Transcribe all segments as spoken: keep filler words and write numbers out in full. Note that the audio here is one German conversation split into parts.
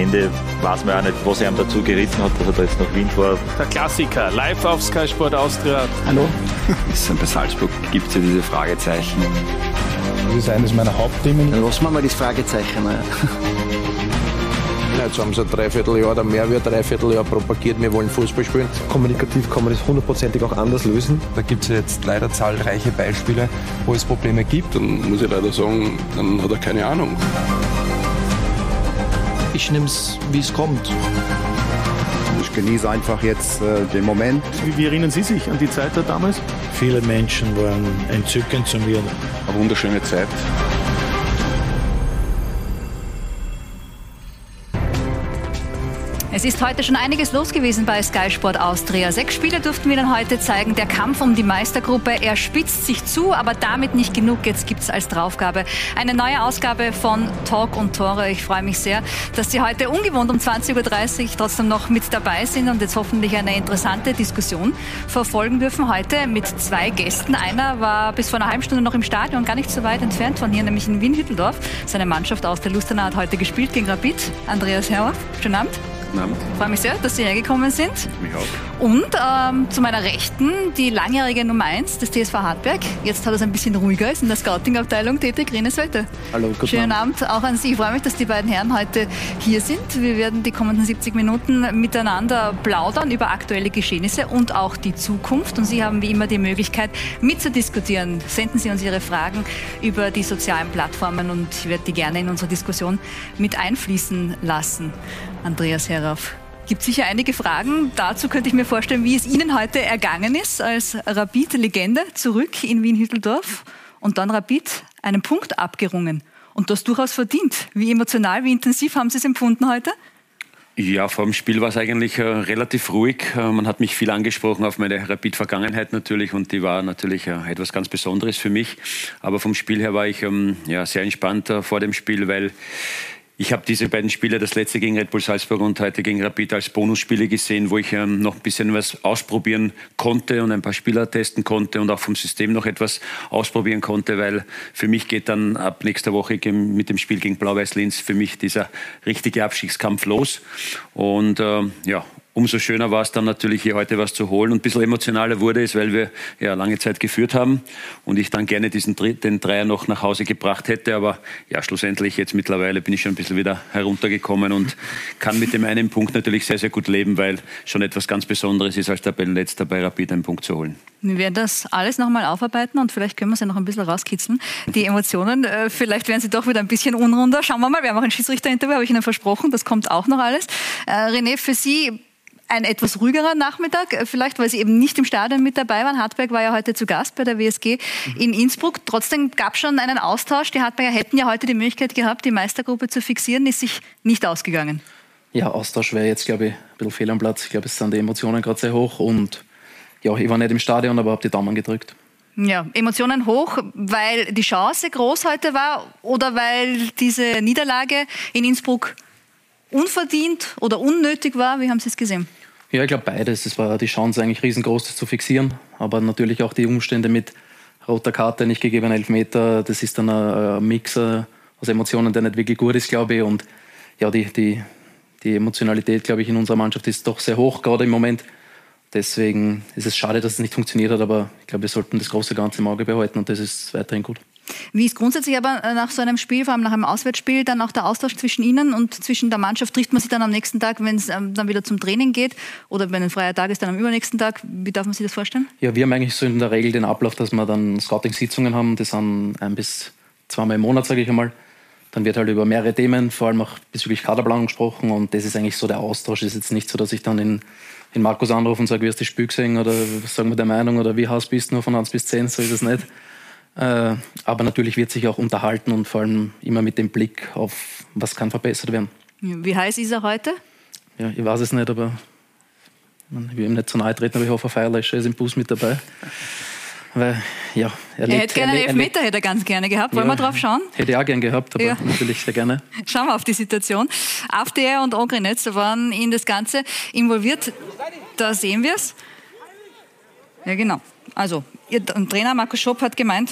Ende weiß man auch nicht, was er ihm dazu geritten hat, dass er da jetzt nach Wien fährt. Der Klassiker, live auf Sky Sport Austria. Hallo? Bei Salzburg gibt es ja diese Fragezeichen. Das ist eines meiner Hauptthemen. Dann lassen wir mal das Fragezeichen. Jetzt haben sie ein Dreivierteljahr oder mehr wie ein Dreivierteljahr propagiert, wir wollen Fußball spielen. Kommunikativ kann man das hundertprozentig auch anders lösen. Da gibt es ja jetzt leider zahlreiche Beispiele, wo es Probleme gibt. Dann muss ich leider sagen, dann hat er keine Ahnung. Ich nehme es, wie es kommt. Ich genieße einfach jetzt äh, den Moment. Wie, wie erinnern Sie sich an die Zeit da damals? Viele Menschen waren entzückend zu mir. Eine wunderschöne Zeit. Es ist heute schon einiges los gewesen bei Sky Sport Austria. Sechs Spiele durften wir dann heute zeigen. Der Kampf um die Meistergruppe, er spitzt sich zu, aber damit nicht genug. Jetzt gibt es als Draufgabe eine neue Ausgabe von Talk und Tore. Ich freue mich sehr, dass Sie heute ungewohnt um zwanzig Uhr dreißig trotzdem noch mit dabei sind und jetzt hoffentlich eine interessante Diskussion verfolgen dürfen. Heute mit zwei Gästen. Einer war bis vor einer halben Stunde noch im Stadion, gar nicht so weit entfernt von hier, nämlich in Wien-Hütteldorf. Seine Mannschaft aus der Lustenau hat heute gespielt gegen Rapid. Andreas Herrhoff, schönen Abend. Ich freue mich sehr, dass Sie hergekommen sind. Mich auch. Und ähm, zu meiner Rechten die langjährige Nummer eins des T S V Hartberg. Jetzt hat er es ein bisschen ruhiger, ist in der Scouting-Abteilung tätig. René Sölte. Hallo, guten Schönen Abend auch an Sie. Ich freue mich, dass die beiden Herren heute hier sind. Wir werden die kommenden siebzig Minuten miteinander plaudern über aktuelle Geschehnisse und auch die Zukunft. Und Sie haben wie immer die Möglichkeit mitzudiskutieren. Senden Sie uns Ihre Fragen über die sozialen Plattformen und ich werde die gerne in unsere Diskussion mit einfließen lassen. Andreas Herrhoff, gibt sicher einige Fragen. Dazu könnte ich mir vorstellen, wie es Ihnen heute ergangen ist als Rapid-Legende zurück in Wien-Hütteldorf und dann Rapid einen Punkt abgerungen. Und das durchaus verdient. Wie emotional, wie intensiv haben Sie es empfunden heute? Ja, vor dem Spiel war es eigentlich äh, relativ ruhig. Äh, man hat mich viel angesprochen auf meine Rapid-Vergangenheit natürlich und die war natürlich äh, etwas ganz Besonderes für mich. Aber vom Spiel her war ich ähm, ja, sehr entspannt äh, vor dem Spiel, weil ich habe diese beiden Spiele, das letzte gegen Red Bull Salzburg und heute gegen Rapid, als Bonusspiele gesehen, wo ich ähm, noch ein bisschen was ausprobieren konnte und ein paar Spieler testen konnte und auch vom System noch etwas ausprobieren konnte, weil für mich geht dann ab nächster Woche mit dem Spiel gegen Blau-Weiß-Linz für mich dieser richtige Abstiegskampf los. Und äh, ja, umso schöner war es dann natürlich, hier heute was zu holen. Und ein bisschen emotionaler wurde es, weil wir ja lange Zeit geführt haben und ich dann gerne diesen den Dreier noch nach Hause gebracht hätte. Aber ja, schlussendlich jetzt mittlerweile bin ich schon ein bisschen wieder heruntergekommen und kann mit dem einen Punkt natürlich sehr, sehr gut leben, weil schon etwas ganz Besonderes ist, als Tabellenletzter bei Rapid einen Punkt zu holen. Wir werden das alles noch mal aufarbeiten und vielleicht können wir es ja noch ein bisschen rauskitzeln. Die Emotionen, äh, vielleicht werden sie doch wieder ein bisschen unrunder. Schauen wir mal, wir haben auch ein Schiedsrichterinterview, habe ich Ihnen versprochen, das kommt auch noch alles. Äh, René, für Sie ein etwas ruhigerer Nachmittag, vielleicht weil Sie eben nicht im Stadion mit dabei waren. Hartberg war ja heute zu Gast bei der W S G in Innsbruck. Trotzdem gab es schon einen Austausch. Die Hartberger hätten ja heute die Möglichkeit gehabt, die Meistergruppe zu fixieren. Ist sich nicht ausgegangen. Ja, Austausch wäre jetzt, glaube ich, ein bisschen fehl am Platz. Ich glaube, es sind die Emotionen gerade sehr hoch. Und ja, ich war nicht im Stadion, aber habe die Daumen gedrückt. Ja, Emotionen hoch, weil die Chance groß heute war oder weil diese Niederlage in Innsbruck unverdient oder unnötig war? Wie haben Sie es gesehen? Ja, ich glaube beides. Es war die Chance eigentlich riesengroß, das zu fixieren. Aber natürlich auch die Umstände mit roter Karte, nicht gegebener Elfmeter. Das ist dann ein Mix aus Emotionen, der nicht wirklich gut ist, glaube ich. Und ja, die, die, die Emotionalität, glaube ich, in unserer Mannschaft ist doch sehr hoch, gerade im Moment. Deswegen ist es schade, dass es nicht funktioniert hat. Aber ich glaube, wir sollten das große Ganze im Auge behalten und das ist weiterhin gut. Wie ist grundsätzlich aber nach so einem Spiel, vor allem nach einem Auswärtsspiel, dann auch der Austausch zwischen Ihnen und zwischen der Mannschaft? Trifft man sich dann am nächsten Tag, wenn es ähm, dann wieder zum Training geht? Oder wenn ein freier Tag ist, dann am übernächsten Tag? Wie darf man sich das vorstellen? Ja, wir haben eigentlich so in der Regel den Ablauf, dass wir dann Scouting-Sitzungen haben. Das sind ein bis zweimal im Monat, sage ich einmal. Dann wird halt über mehrere Themen, vor allem auch bezüglich Kaderplanung gesprochen. Und das ist eigentlich so der Austausch. Es ist jetzt nicht so, dass ich dann in, in Markus anrufe und sage, wie hast du das Spiel gesehen? Oder was sagen wir der Meinung? Oder wie heiß bist du nur von eins bis zehn? So ist es nicht. Äh, aber natürlich wird sich auch unterhalten und vor allem immer mit dem Blick auf, was kann verbessert werden. Wie heiß ist er heute? Ja, ich weiß es nicht, aber ich will ihm nicht zu nahe treten, aber ich hoffe, Feierlöscher ist im Bus mit dabei. Weil, ja, er, er lebt, hätte gerne einen Elfmeter, hätte er ganz gerne gehabt. Wollen ja, wir drauf schauen? Hätte ich auch gerne gehabt, aber ja, natürlich sehr gerne. Schauen wir auf die Situation. A F D R und Ogrinetz waren in das Ganze involviert. Da sehen wir es. Ja, genau. Also, Ihr Trainer Markus Schopp hat gemeint,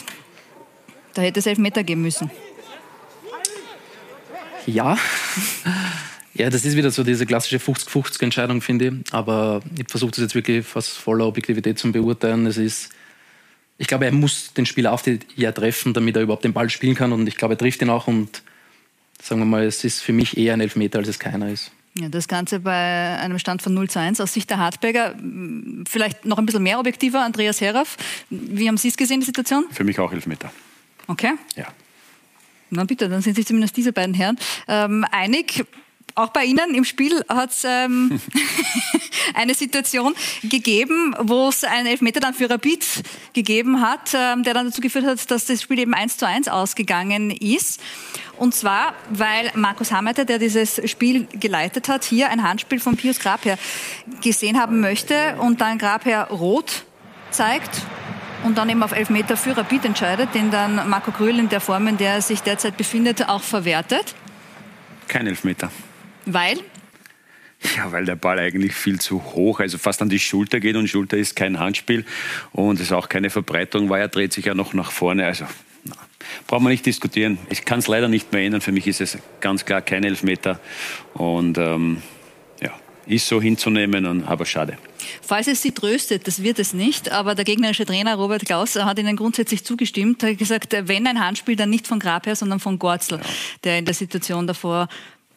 da hätte es Elfmeter geben müssen. Ja, Ja, das ist wieder so diese klassische fünfzig fünfzig Entscheidung, finde ich. Aber ich versuche das jetzt wirklich fast voller Objektivität zu beurteilen. Es ist, ich glaube, er muss den Spieler auf die ja treffen, damit er überhaupt den Ball spielen kann. Und ich glaube, er trifft ihn auch. Und sagen wir mal, es ist für mich eher ein Elfmeter, als es keiner ist. Ja, das Ganze bei einem Stand von null zu eins aus Sicht der Hartberger. Vielleicht noch ein bisschen mehr objektiver, Andreas Herauf. Wie haben Sie es gesehen, die Situation? Für mich auch Elfmeter. Okay. Ja. Na bitte, dann sind sich zumindest diese beiden Herren ähm, einig. Auch bei Ihnen im Spiel hat es ähm, eine Situation gegeben, wo es einen Elfmeter dann für Rapid gegeben hat, ähm, der dann dazu geführt hat, dass das Spiel eben eins zu eins ausgegangen ist. Und zwar, weil Markus Hammeiter, der dieses Spiel geleitet hat, hier ein Handspiel von Pius Grabherr gesehen haben möchte und dann Grabherr rot zeigt und dann eben auf Elfmeter für Rapid entscheidet, den dann Marco Grüll in der Form, in der er sich derzeit befindet, auch verwertet. Kein Elfmeter. Weil? Ja, weil der Ball eigentlich viel zu hoch, also fast an die Schulter geht und Schulter ist kein Handspiel und es ist auch keine Verbreitung, weil er dreht sich ja noch nach vorne, also na, brauchen wir nicht diskutieren. Ich kann es leider nicht mehr ändern, für mich ist es ganz klar kein Elfmeter und ähm, ja, ist so hinzunehmen, und, aber schade. Falls es Sie tröstet, das wird es nicht, aber der gegnerische Trainer Robert Klaus hat Ihnen grundsätzlich zugestimmt, hat gesagt, wenn ein Handspiel, dann nicht von Grabherr, sondern von Gorzel, ja, der in der Situation davor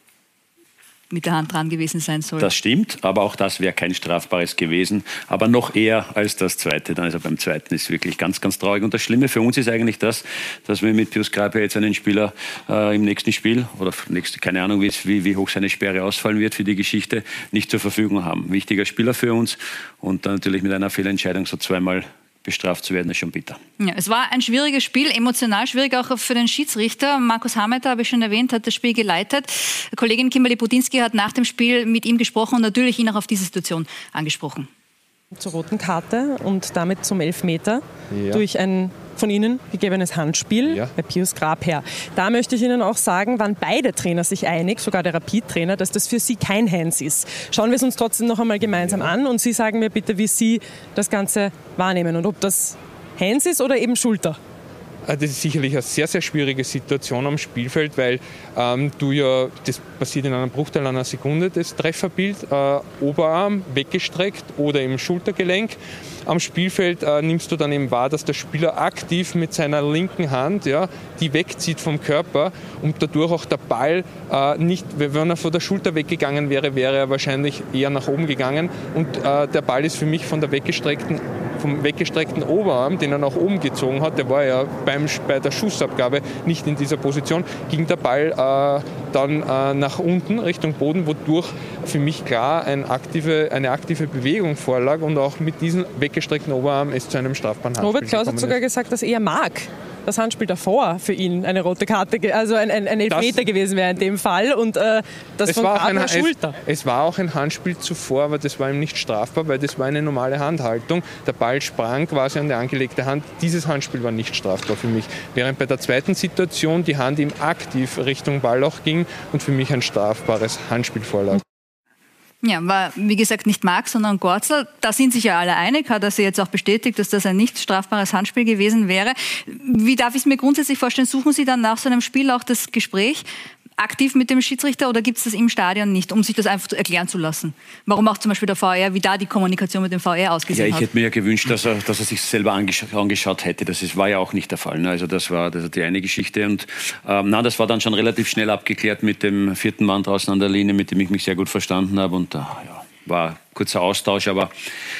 mit der Hand dran gewesen sein soll. Das stimmt, aber auch das wäre kein strafbares gewesen, aber noch eher als das Zweite. Also beim Zweiten ist es wirklich ganz, ganz traurig. Und das Schlimme für uns ist eigentlich das, dass wir mit Pius Grabherr jetzt einen Spieler äh, im nächsten Spiel, oder nächste, keine Ahnung, wie, wie hoch seine Sperre ausfallen wird für die Geschichte, nicht zur Verfügung haben. Wichtiger Spieler für uns und dann natürlich mit einer Fehlentscheidung so zweimal bestraft zu werden, ist schon bitter. Ja, es war ein schwieriges Spiel, emotional schwierig auch für den Schiedsrichter. Markus Hammeiter, habe ich schon erwähnt, hat das Spiel geleitet. Kollegin Kimberly Budinski hat nach dem Spiel mit ihm gesprochen und natürlich ihn auch auf diese Situation angesprochen. Zur roten Karte und damit zum Elfmeter ja. durch ein von Ihnen gegebenes Handspiel ja. bei Pius Grabherr. Da möchte ich Ihnen auch sagen, waren beide Trainer sich einig, sogar der Rapid-Trainer, dass das für Sie kein Hands ist. Schauen wir es uns trotzdem noch einmal gemeinsam ja. an und Sie sagen mir bitte, wie Sie das Ganze wahrnehmen und ob das Hands ist oder eben Schulter. Das ist sicherlich eine sehr, sehr schwierige Situation am Spielfeld, weil ähm, du ja, das passiert in einem Bruchteil einer Sekunde, das Trefferbild, äh, Oberarm weggestreckt oder im Schultergelenk. Am Spielfeld äh, nimmst du dann eben wahr, dass der Spieler aktiv mit seiner linken Hand ja, die wegzieht vom Körper und dadurch auch der Ball äh, nicht, wenn er von der Schulter weggegangen wäre, wäre er wahrscheinlich eher nach oben gegangen und äh, der Ball ist für mich von der weggestreckten vom weggestreckten Oberarm, den er nach oben gezogen hat, der war ja beim, bei der Schussabgabe nicht in dieser Position, ging der Ball äh, dann äh, nach unten Richtung Boden, wodurch für mich klar ein aktive, eine aktive Bewegung vorlag und auch mit diesem weggestreckten Oberarm es zu einem strafbaren Handspiel Robert Klaus hat sogar ist. gesagt, dass er mag. Das Handspiel davor für ihn eine rote Karte, also ein, ein, ein Elfmeter das, gewesen wäre in dem Fall und äh, das von Grabherr Schulter. Es, es war auch ein Handspiel zuvor, aber das war ihm nicht strafbar, weil das war eine normale Handhaltung. Der Ball sprang quasi an die angelegte Hand. Dieses Handspiel war nicht strafbar für mich. Während bei der zweiten Situation die Hand ihm aktiv Richtung Ballloch ging und für mich ein strafbares Handspiel vorlag. Ja, war wie gesagt nicht Marx, sondern Gorzel. Da sind sich ja alle einig, hat er sie jetzt auch bestätigt, dass das ein nicht strafbares Handspiel gewesen wäre. Wie darf ich es mir grundsätzlich vorstellen? Suchen Sie dann nach so einem Spiel auch das Gespräch aktiv mit dem Schiedsrichter oder gibt es das im Stadion nicht, um sich das einfach erklären zu lassen? Warum auch zum Beispiel der V R, wie da die Kommunikation mit dem V R ausgesehen hat? Ja, ich hätte mir ja gewünscht, dass er, dass er sich selber angesch- angeschaut hätte. Das ist, war ja auch nicht der Fall. Also das war, das war die eine Geschichte. Und ähm, na, das war dann schon relativ schnell abgeklärt mit dem vierten Mann draußen an der Linie, mit dem ich mich sehr gut verstanden habe. Und da ja, war ein kurzer Austausch, aber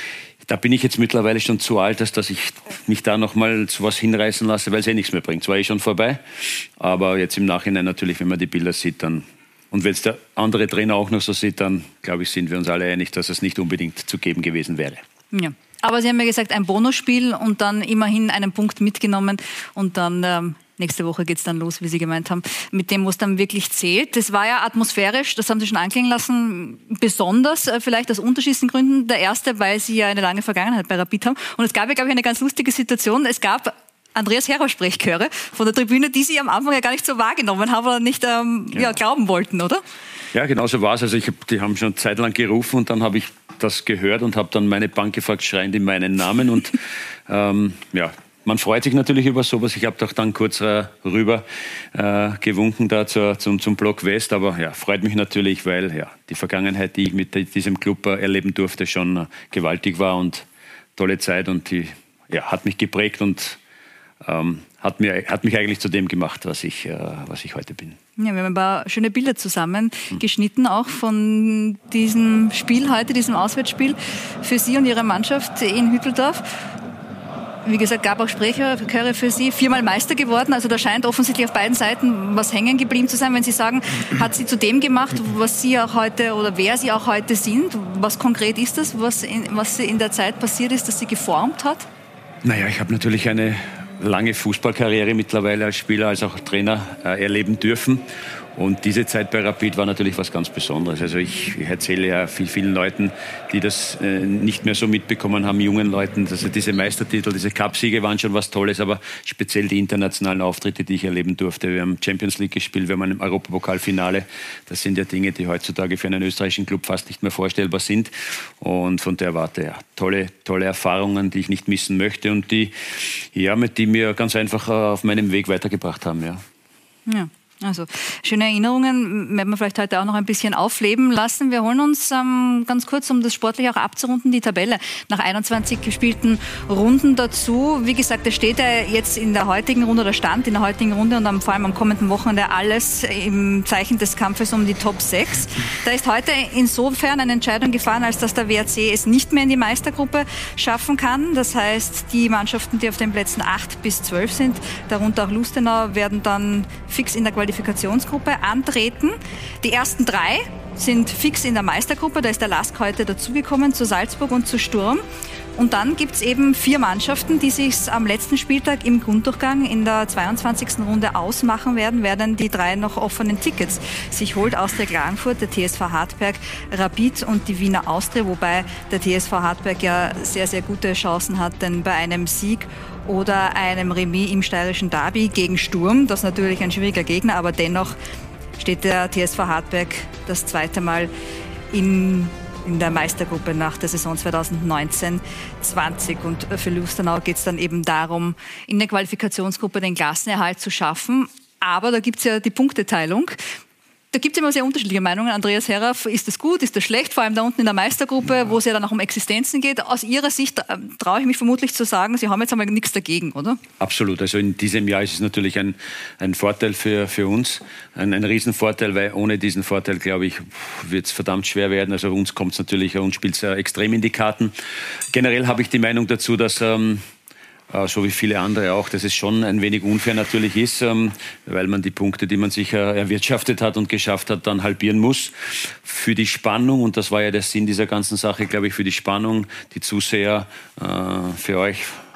da bin ich jetzt mittlerweile schon zu alt, dass, dass ich mich da noch mal zu was hinreißen lasse, weil es eh nichts mehr bringt. Es war eh schon vorbei, aber jetzt im Nachhinein natürlich, wenn man die Bilder sieht, dann und wenn es der andere Trainer auch noch so sieht, dann glaube ich, sind wir uns alle einig, dass es nicht unbedingt zu geben gewesen wäre. Ja. Aber Sie haben ja gesagt, ein Bonusspiel und dann immerhin einen Punkt mitgenommen und dann ähm, nächste Woche geht es dann los, wie Sie gemeint haben, mit dem, wo es dann wirklich zählt. Das war ja atmosphärisch, das haben Sie schon anklingen lassen, besonders äh, vielleicht aus unterschiedlichen Gründen. Der erste, weil Sie ja eine lange Vergangenheit bei Rapid haben. Und es gab ja, glaube ich, eine ganz lustige Situation. Es gab Andreas Herauf-Sprechchöre von der Tribüne, die Sie am Anfang ja gar nicht so wahrgenommen haben oder nicht ähm, ja. Ja, glauben wollten, oder? Ja, genau so war es. Also ich hab, die haben schon zeitlang gerufen und dann habe ich das gehört und habe dann meine Bank gefragt, schreiend in meinen Namen und ähm, ja, man freut sich natürlich über sowas. Ich habe doch dann kurz äh, rüber äh, gewunken da zur, zum, zum Block West. Aber ja, freut mich natürlich, weil ja, die Vergangenheit, die ich mit diesem Club äh, erleben durfte, schon äh, gewaltig war und tolle Zeit. Und die ja, hat mich geprägt und ähm, hat, mir, hat mich eigentlich zu dem gemacht, was ich, äh, was ich heute bin. Ja, wir haben ein paar schöne Bilder zusammen hm. geschnitten, auch von diesem Spiel heute, diesem Auswärtsspiel für Sie und Ihre Mannschaft in Hütteldorf. Wie gesagt, gab auch Sprechchöre für Sie, viermal Meister geworden. Also da scheint offensichtlich auf beiden Seiten was hängen geblieben zu sein. Wenn Sie sagen, hat Sie zu dem gemacht, was Sie auch heute oder wer Sie auch heute sind. Was konkret ist das, was in, was in der Zeit passiert ist, das Sie geformt hat? Naja, ich habe natürlich eine lange Fußballkarriere mittlerweile als Spieler, als auch Trainer äh, erleben dürfen. Und diese Zeit bei Rapid war natürlich was ganz Besonderes. Also ich, ich erzähle ja viel, vielen Leuten, die das äh, nicht mehr so mitbekommen haben, jungen Leuten, also diese Meistertitel, diese Cupsiege waren schon was Tolles, aber speziell die internationalen Auftritte, die ich erleben durfte. Wir haben Champions League gespielt, wir haben ein Europapokalfinale. Das sind ja Dinge, die heutzutage für einen österreichischen Club fast nicht mehr vorstellbar sind. Und von der Warte, ja, tolle, tolle Erfahrungen, die ich nicht missen möchte und die, ja, mit die mir ganz einfach auf meinem Weg weitergebracht haben. Ja. Ja. Also schöne Erinnerungen werden wir vielleicht heute auch noch ein bisschen aufleben lassen. Wir holen uns ähm, ganz kurz, um das sportlich auch abzurunden, die Tabelle nach einundzwanzig gespielten Runden dazu. Wie gesagt, es steht ja jetzt in der heutigen Runde, oder stand in der heutigen Runde und am, vor allem am kommenden Wochenende alles im Zeichen des Kampfes um die Top sechs. Da ist heute insofern eine Entscheidung gefallen, als dass der W R C es nicht mehr in die Meistergruppe schaffen kann. Das heißt, die Mannschaften, die auf den Plätzen acht bis zwölf sind, darunter auch Lustenau, werden dann fix in der Qualifikation Qualifikationsgruppe antreten. Die ersten drei sind fix in der Meistergruppe. Da ist der Lask heute dazugekommen, zu Salzburg und zu Sturm. Und dann gibt es eben vier Mannschaften, die sich am letzten Spieltag im Grunddurchgang in der zweiundzwanzigsten Runde ausmachen werden, wer dann die drei noch offenen Tickets sich holt. Austria Klagenfurt, der T S V Hartberg, Rapid und die Wiener Austria, wobei der T S V Hartberg ja sehr, sehr gute Chancen hat, denn bei einem Sieg oder einem Remis im steirischen Derby gegen Sturm, das ist natürlich ein schwieriger Gegner, aber dennoch steht der T S V Hartberg das zweite Mal in in der Meistergruppe nach der Saison zweitausendneunzehn zwanzig. Und für Lustenau geht es dann eben darum, in der Qualifikationsgruppe den Klassenerhalt zu schaffen. Aber da gibt es ja die Punkteteilung. Da gibt es immer sehr unterschiedliche Meinungen. Andreas Herraff, ist das gut, ist das schlecht? Vor allem da unten in der Meistergruppe, ja, wo es ja dann auch um Existenzen geht. Aus Ihrer Sicht äh, traue ich mich vermutlich zu sagen, Sie haben jetzt einmal nichts dagegen, oder? Absolut. Also in diesem Jahr ist es natürlich ein, ein Vorteil für, für uns. Ein, ein Riesenvorteil, weil ohne diesen Vorteil, glaube ich, wird es verdammt schwer werden. Also uns kommt es natürlich, uns spielt es extrem in die Karten. Generell habe ich die Meinung dazu, dass Ähm, so wie viele andere auch, dass es schon ein wenig unfair natürlich ist, weil man die Punkte, die man sich erwirtschaftet hat und geschafft hat, dann halbieren muss. Für die Spannung, und das war ja der Sinn dieser ganzen Sache, glaube ich, für die Spannung, die Zuseher, für euch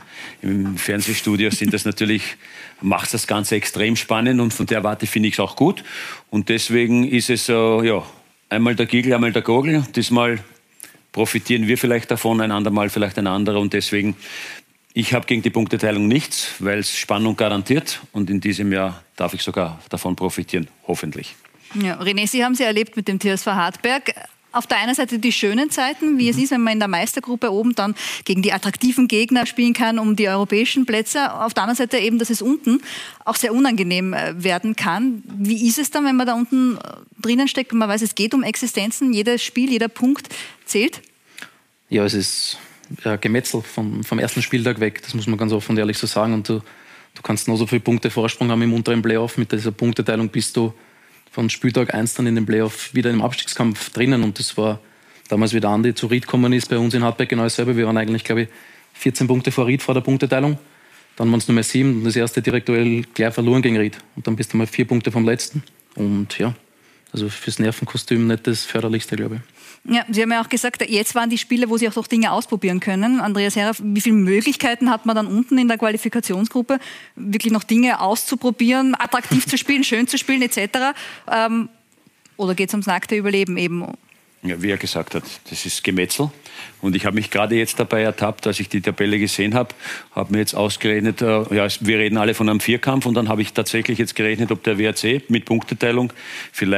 im Fernsehstudio sind das natürlich, macht das Ganze extrem spannend und von der Warte finde ich es auch gut. Und deswegen ist es ja, einmal der Giegel, einmal der Gogel. Diesmal profitieren wir vielleicht davon, ein andermal vielleicht ein anderer und deswegen ich habe gegen die Punkteteilung nichts, weil es Spannung garantiert und in diesem Jahr darf ich sogar davon profitieren, hoffentlich. Ja, René, Sie haben sie erlebt mit dem T S V Hartberg. Auf der einen Seite die schönen Zeiten, wie es ist, wenn man in der Meistergruppe oben dann gegen die attraktiven Gegner spielen kann, um die europäischen Plätze. Auf der anderen Seite eben, dass es unten auch sehr unangenehm werden kann. Wie ist es dann, wenn man da unten drinnen steckt und man weiß, es geht um Existenzen, jedes Spiel, jeder Punkt zählt? Ja, es ist ja, Gemetzel vom, vom ersten Spieltag weg, das muss man ganz offen und ehrlich so sagen. Und du, du kannst noch so viele Punkte Vorsprung haben im unteren Playoff. Mit dieser Punkteteilung bist du von Spieltag eins dann in den Playoff wieder im Abstiegskampf drinnen. Und das war damals, wie der Andi zu Ried gekommen ist, bei uns in Hartberg genau dasselbe. Wir waren eigentlich, glaube ich, vierzehn Punkte vor Ried vor der Punkteteilung. Dann waren es nur mehr sieben und das erste direkt gleich verloren gegen Ried. Und dann bist du mal vier Punkte vom letzten. Und ja, also fürs Nervenkostüm nicht das Förderlichste, glaube ich. Ja, Sie haben ja auch gesagt, jetzt waren die Spiele, wo Sie auch noch Dinge ausprobieren können. Andreas Herraff, wie viele Möglichkeiten hat man dann unten in der Qualifikationsgruppe, wirklich noch Dinge auszuprobieren, attraktiv zu spielen, schön zu spielen et cetera? Ähm, oder geht es ums nackte Überleben eben? Ja, wie er gesagt hat, das ist Gemetzel. Und ich habe mich gerade jetzt dabei ertappt, als ich die Tabelle gesehen habe, habe mir jetzt ausgerechnet, äh, ja, wir reden alle von einem Vierkampf und dann habe ich tatsächlich jetzt gerechnet, ob der W R C mit Punkteteilung vielleicht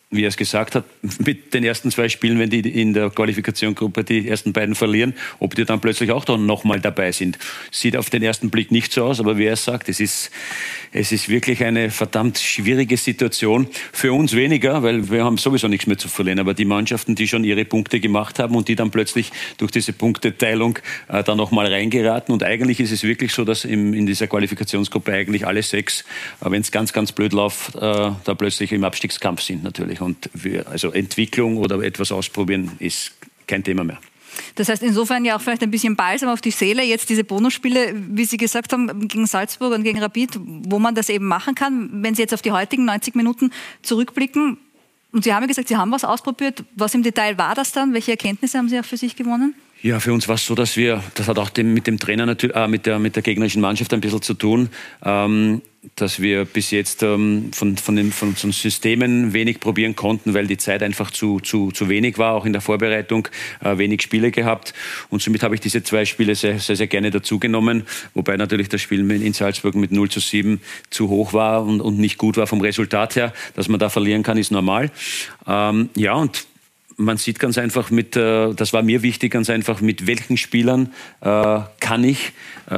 wie er es gesagt hat, mit den ersten zwei Spielen, wenn die in der Qualifikationsgruppe die ersten beiden verlieren, ob die dann plötzlich auch dann nochmal dabei sind. Sieht auf den ersten Blick nicht so aus, aber wie er sagt, es ist, es ist wirklich eine verdammt schwierige Situation. Für uns weniger, weil wir haben sowieso nichts mehr zu verlieren, aber die Mannschaften, die schon ihre Punkte gemacht haben und die dann plötzlich durch diese Punkteteilung äh, da nochmal reingeraten. Und eigentlich ist es wirklich so, dass im, in dieser Qualifikationsgruppe eigentlich alle sechs, äh, wenn es ganz, ganz blöd läuft, äh, da plötzlich im Abstiegskampf sind natürlich. Und wir, also Entwicklung oder etwas ausprobieren ist kein Thema mehr. Das heißt insofern ja auch vielleicht ein bisschen Balsam auf die Seele, jetzt diese Bonusspiele, wie Sie gesagt haben, gegen Salzburg und gegen Rapid, wo man das eben machen kann. Wenn Sie jetzt auf die heutigen neunzig Minuten zurückblicken, und Sie haben ja gesagt, Sie haben was ausprobiert. Was im Detail war das dann? Welche Erkenntnisse haben Sie auch für sich gewonnen? Ja, für uns war es so, dass wir, das hat auch dem, mit dem Trainer, natürlich, äh, mit, der, mit der gegnerischen Mannschaft ein bisschen zu tun, ähm, dass wir bis jetzt ähm, von, von, den, von unseren Systemen wenig probieren konnten, weil die Zeit einfach zu, zu, zu wenig war, auch in der Vorbereitung äh, wenig Spiele gehabt. Und somit habe ich diese zwei Spiele sehr, sehr, sehr gerne dazugenommen, wobei natürlich das Spiel in Salzburg mit null zu sieben zu hoch war und, und nicht gut war vom Resultat her. Dass man da verlieren kann, ist normal. Ähm, ja, und man sieht ganz einfach, mit, äh, das war mir wichtig, ganz einfach, mit welchen Spielern äh, kann ich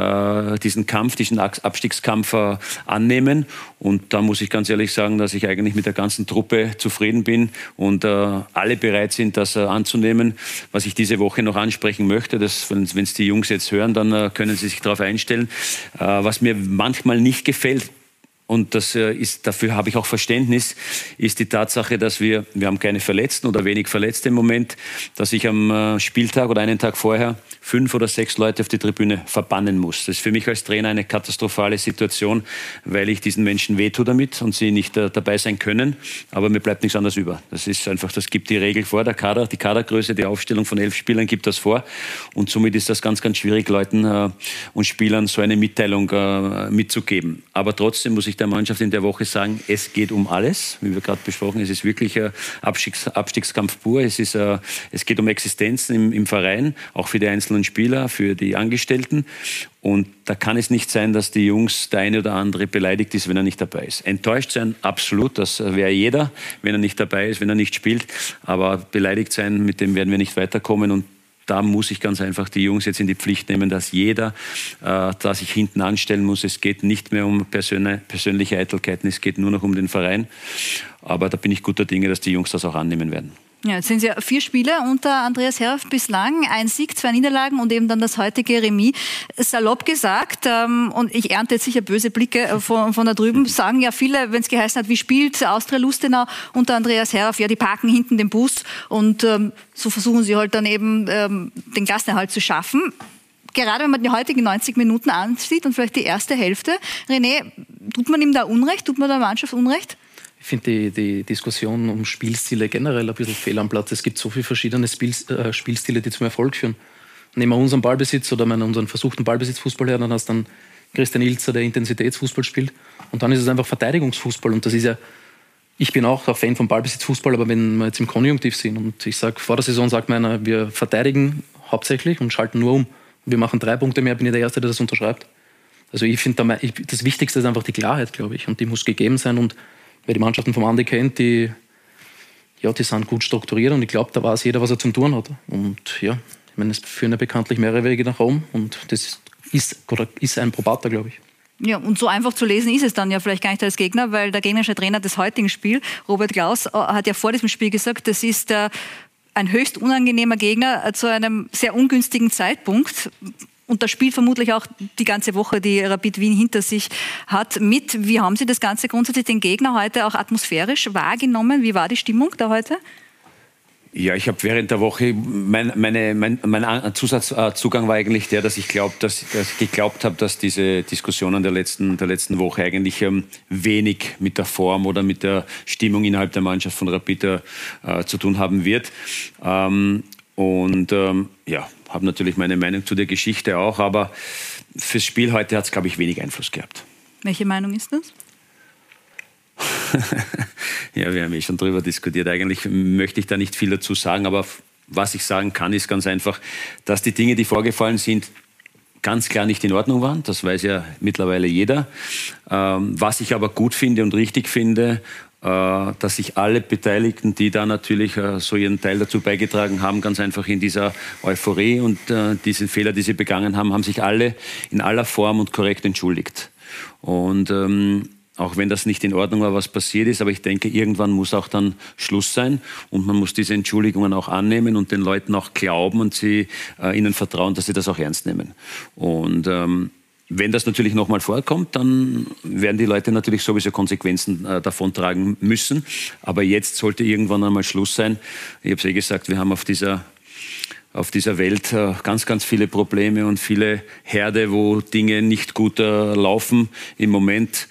äh, diesen Kampf, diesen Abstiegskampf äh, annehmen. Und da muss ich ganz ehrlich sagen, dass ich eigentlich mit der ganzen Truppe zufrieden bin und äh, alle bereit sind, das äh, anzunehmen. Was ich diese Woche noch ansprechen möchte, dass, wenn es die Jungs jetzt hören, dann äh, können sie sich darauf einstellen. Äh, was mir manchmal nicht gefällt, und das ist, dafür habe ich auch Verständnis, ist die Tatsache, dass wir, wir haben keine Verletzten oder wenig Verletzte im Moment, dass ich am Spieltag oder einen Tag vorher fünf oder sechs Leute auf die Tribüne verbannen muss. Das ist für mich als Trainer eine katastrophale Situation, weil ich diesen Menschen wehtue damit und sie nicht äh, dabei sein können. Aber mir bleibt nichts anderes über. Das ist einfach, das gibt die Regel vor, der Kader, die Kadergröße, die Aufstellung von elf Spielern gibt das vor. Und somit ist das ganz, ganz schwierig, Leuten äh, und Spielern so eine Mitteilung äh, mitzugeben. Aber trotzdem muss ich der Mannschaft in der Woche sagen, es geht um alles, wie wir gerade besprochen haben. Es ist wirklich ein Abstiegs, Abstiegskampf pur. Es, ist, uh, es geht um Existenzen im, im Verein, auch für die einzelnen Spieler, für die Angestellten. Und da kann es nicht sein, dass die Jungs, der eine oder andere beleidigt ist, wenn er nicht dabei ist. Enttäuscht sein, absolut, das wäre jeder, wenn er nicht dabei ist, wenn er nicht spielt. Aber beleidigt sein, mit dem werden wir nicht weiterkommen. Und da muss ich ganz einfach die Jungs jetzt in die Pflicht nehmen, dass jeder äh, da sich hinten anstellen muss. Es geht nicht mehr um persönliche, persönliche Eitelkeiten, es geht nur noch um den Verein. Aber da bin ich guter Dinge, dass die Jungs das auch annehmen werden. Ja, jetzt sind es ja vier Spiele unter Andreas Heraf bislang. Ein Sieg, zwei Niederlagen und eben dann das heutige Remis. Salopp gesagt, ähm, und ich ernte jetzt sicher böse Blicke von, von da drüben, sagen ja viele, wenn es geheißen hat, wie spielt Austria Lustenau unter Andreas Heraf? Ja, die parken hinten den Bus und ähm, so versuchen sie halt dann eben ähm, den Klassenerhalt zu schaffen. Gerade wenn man die heutigen neunzig Minuten ansieht und vielleicht die erste Hälfte, René, tut man ihm da Unrecht? Tut man der Mannschaft Unrecht? Ich finde die, die Diskussion um Spielstile generell ein bisschen fehl am Platz. Es gibt so viele verschiedene Spiel, äh, Spielstile, die zum Erfolg führen. Nehmen wir unseren Ballbesitz oder meine, unseren versuchten Ballbesitzfußball her, dann hast du dann Christian Ilzer, der Intensitätsfußball spielt. Und dann ist es einfach Verteidigungsfußball. Und das ist ja, ich bin auch ein Fan von Ballbesitzfußball, aber wenn wir jetzt im Konjunktiv sind und ich sage, vor der Saison sagt man, wir verteidigen hauptsächlich und schalten nur um. Wir machen drei Punkte mehr, bin ich der Erste, der das unterschreibt. Also ich finde, das Wichtigste ist einfach die Klarheit, glaube ich. Und die muss gegeben sein. Und wer die Mannschaften vom Andi kennt, die, ja, die sind gut strukturiert und ich glaube, da weiß jeder, was er zum tun hat. Und ja, ich meine, es führen ja bekanntlich mehrere Wege nach Rom und das ist, oder ist ein probater, glaube ich. Ja, und so einfach zu lesen ist es dann ja vielleicht gar nicht als Gegner, weil der gegnerische Trainer des heutigen Spiels, Robert Klaus, hat ja vor diesem Spiel gesagt, das ist äh, ein höchst unangenehmer Gegner äh, zu einem sehr ungünstigen Zeitpunkt. Und das Spiel vermutlich auch die ganze Woche, die Rapid Wien hinter sich hat, mit. Wie haben Sie das Ganze grundsätzlich, den Gegner heute auch atmosphärisch wahrgenommen? Wie war die Stimmung da heute? Ja, ich habe während der Woche, mein, meine, mein, mein Zusatzzugang war eigentlich der, dass ich, glaub, dass, dass ich geglaubt habe, dass diese Diskussionen der letzten, der letzten Woche eigentlich ähm, wenig mit der Form oder mit der Stimmung innerhalb der Mannschaft von Rapid äh, zu tun haben wird. Ähm, und ähm, ja, habe natürlich meine Meinung zu der Geschichte auch, aber fürs Spiel heute hat es, glaube ich, wenig Einfluss gehabt. Welche Meinung ist das? Ja, wir haben eh schon drüber diskutiert. Eigentlich möchte ich da nicht viel dazu sagen, aber was ich sagen kann, ist ganz einfach, dass die Dinge, die vorgefallen sind, ganz klar nicht in Ordnung waren. Das weiß ja mittlerweile jeder. Ähm, was ich aber gut finde und richtig finde, äh, dass sich alle Beteiligten, die da natürlich äh, so ihren Teil dazu beigetragen haben, ganz einfach in dieser Euphorie und äh, diese Fehler, die sie begangen haben, haben sich alle in aller Form und korrekt entschuldigt. Und ähm, auch wenn das nicht in Ordnung war, was passiert ist, aber ich denke, irgendwann muss auch dann Schluss sein und man muss diese Entschuldigungen auch annehmen und den Leuten auch glauben und sie äh, ihnen vertrauen, dass sie das auch ernst nehmen. Und ähm, wenn das natürlich nochmal vorkommt, dann werden die Leute natürlich sowieso Konsequenzen äh, davontragen müssen. Aber jetzt sollte irgendwann einmal Schluss sein. Ich habe es eh gesagt, wir haben auf dieser auf dieser Welt äh, ganz, ganz viele Probleme und viele Herde, wo Dinge nicht gut äh, laufen im Moment.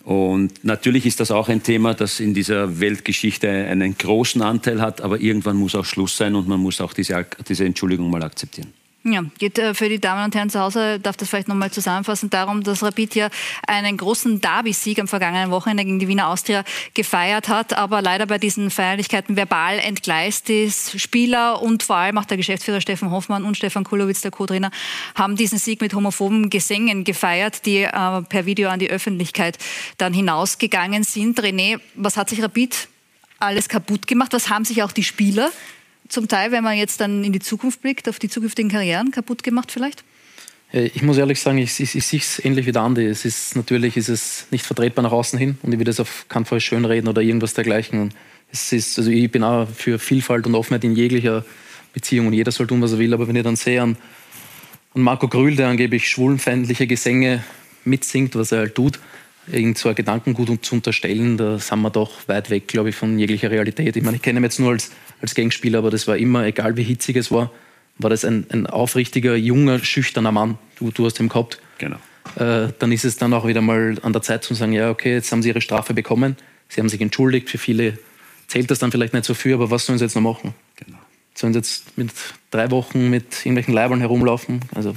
Und natürlich ist das auch ein Thema, das in dieser Weltgeschichte einen großen Anteil hat, aber irgendwann muss auch Schluss sein und man muss auch diese, diese Entschuldigung mal akzeptieren. Ja, geht für die Damen und Herren zu Hause, darf das vielleicht nochmal zusammenfassen, darum, dass Rapid ja einen großen Derby-Sieg am vergangenen Wochenende gegen die Wiener Austria gefeiert hat, aber leider bei diesen Feierlichkeiten verbal entgleist ist. Spieler und vor allem auch der Geschäftsführer Steffen Hoffmann und Stefan Kulowitz, der Co-Trainer, haben diesen Sieg mit homophoben Gesängen gefeiert, die äh, per Video an die Öffentlichkeit dann hinausgegangen sind. René, was hat sich Rapid alles kaputt gemacht? Was haben sich auch die Spieler zum Teil, wenn man jetzt dann in die Zukunft blickt, auf die zukünftigen Karrieren kaputt gemacht vielleicht? Ich muss ehrlich sagen, ich, ich, ich sehe es ähnlich wie der Andi. Es ist, natürlich ist es nicht vertretbar nach außen hin und ich will das auf keinen Fall schönreden oder irgendwas dergleichen. Und es ist, also ich bin auch für Vielfalt und Offenheit in jeglicher Beziehung und jeder soll tun, was er will. Aber wenn ich dann sehe an, an Marco Grühl, der angeblich schwulenfeindliche Gesänge mitsingt, was er halt tut, irgend so ein Gedankengut zu unterstellen, da sind wir doch weit weg, glaube ich, von jeglicher Realität. Ich meine, ich kenne ihn jetzt nur als, als Gangspieler, aber das war immer, egal wie hitzig es war, war das ein, ein aufrichtiger, junger, schüchterner Mann. Du, du hast ihn gehabt. Genau. Äh, dann ist es dann auch wieder mal an der Zeit zu sagen, ja, okay, jetzt haben sie ihre Strafe bekommen, sie haben sich entschuldigt, für viele zählt das dann vielleicht nicht so viel, aber was sollen sie jetzt noch machen? Genau. Sollen sie jetzt mit drei Wochen mit irgendwelchen Leibern herumlaufen? Also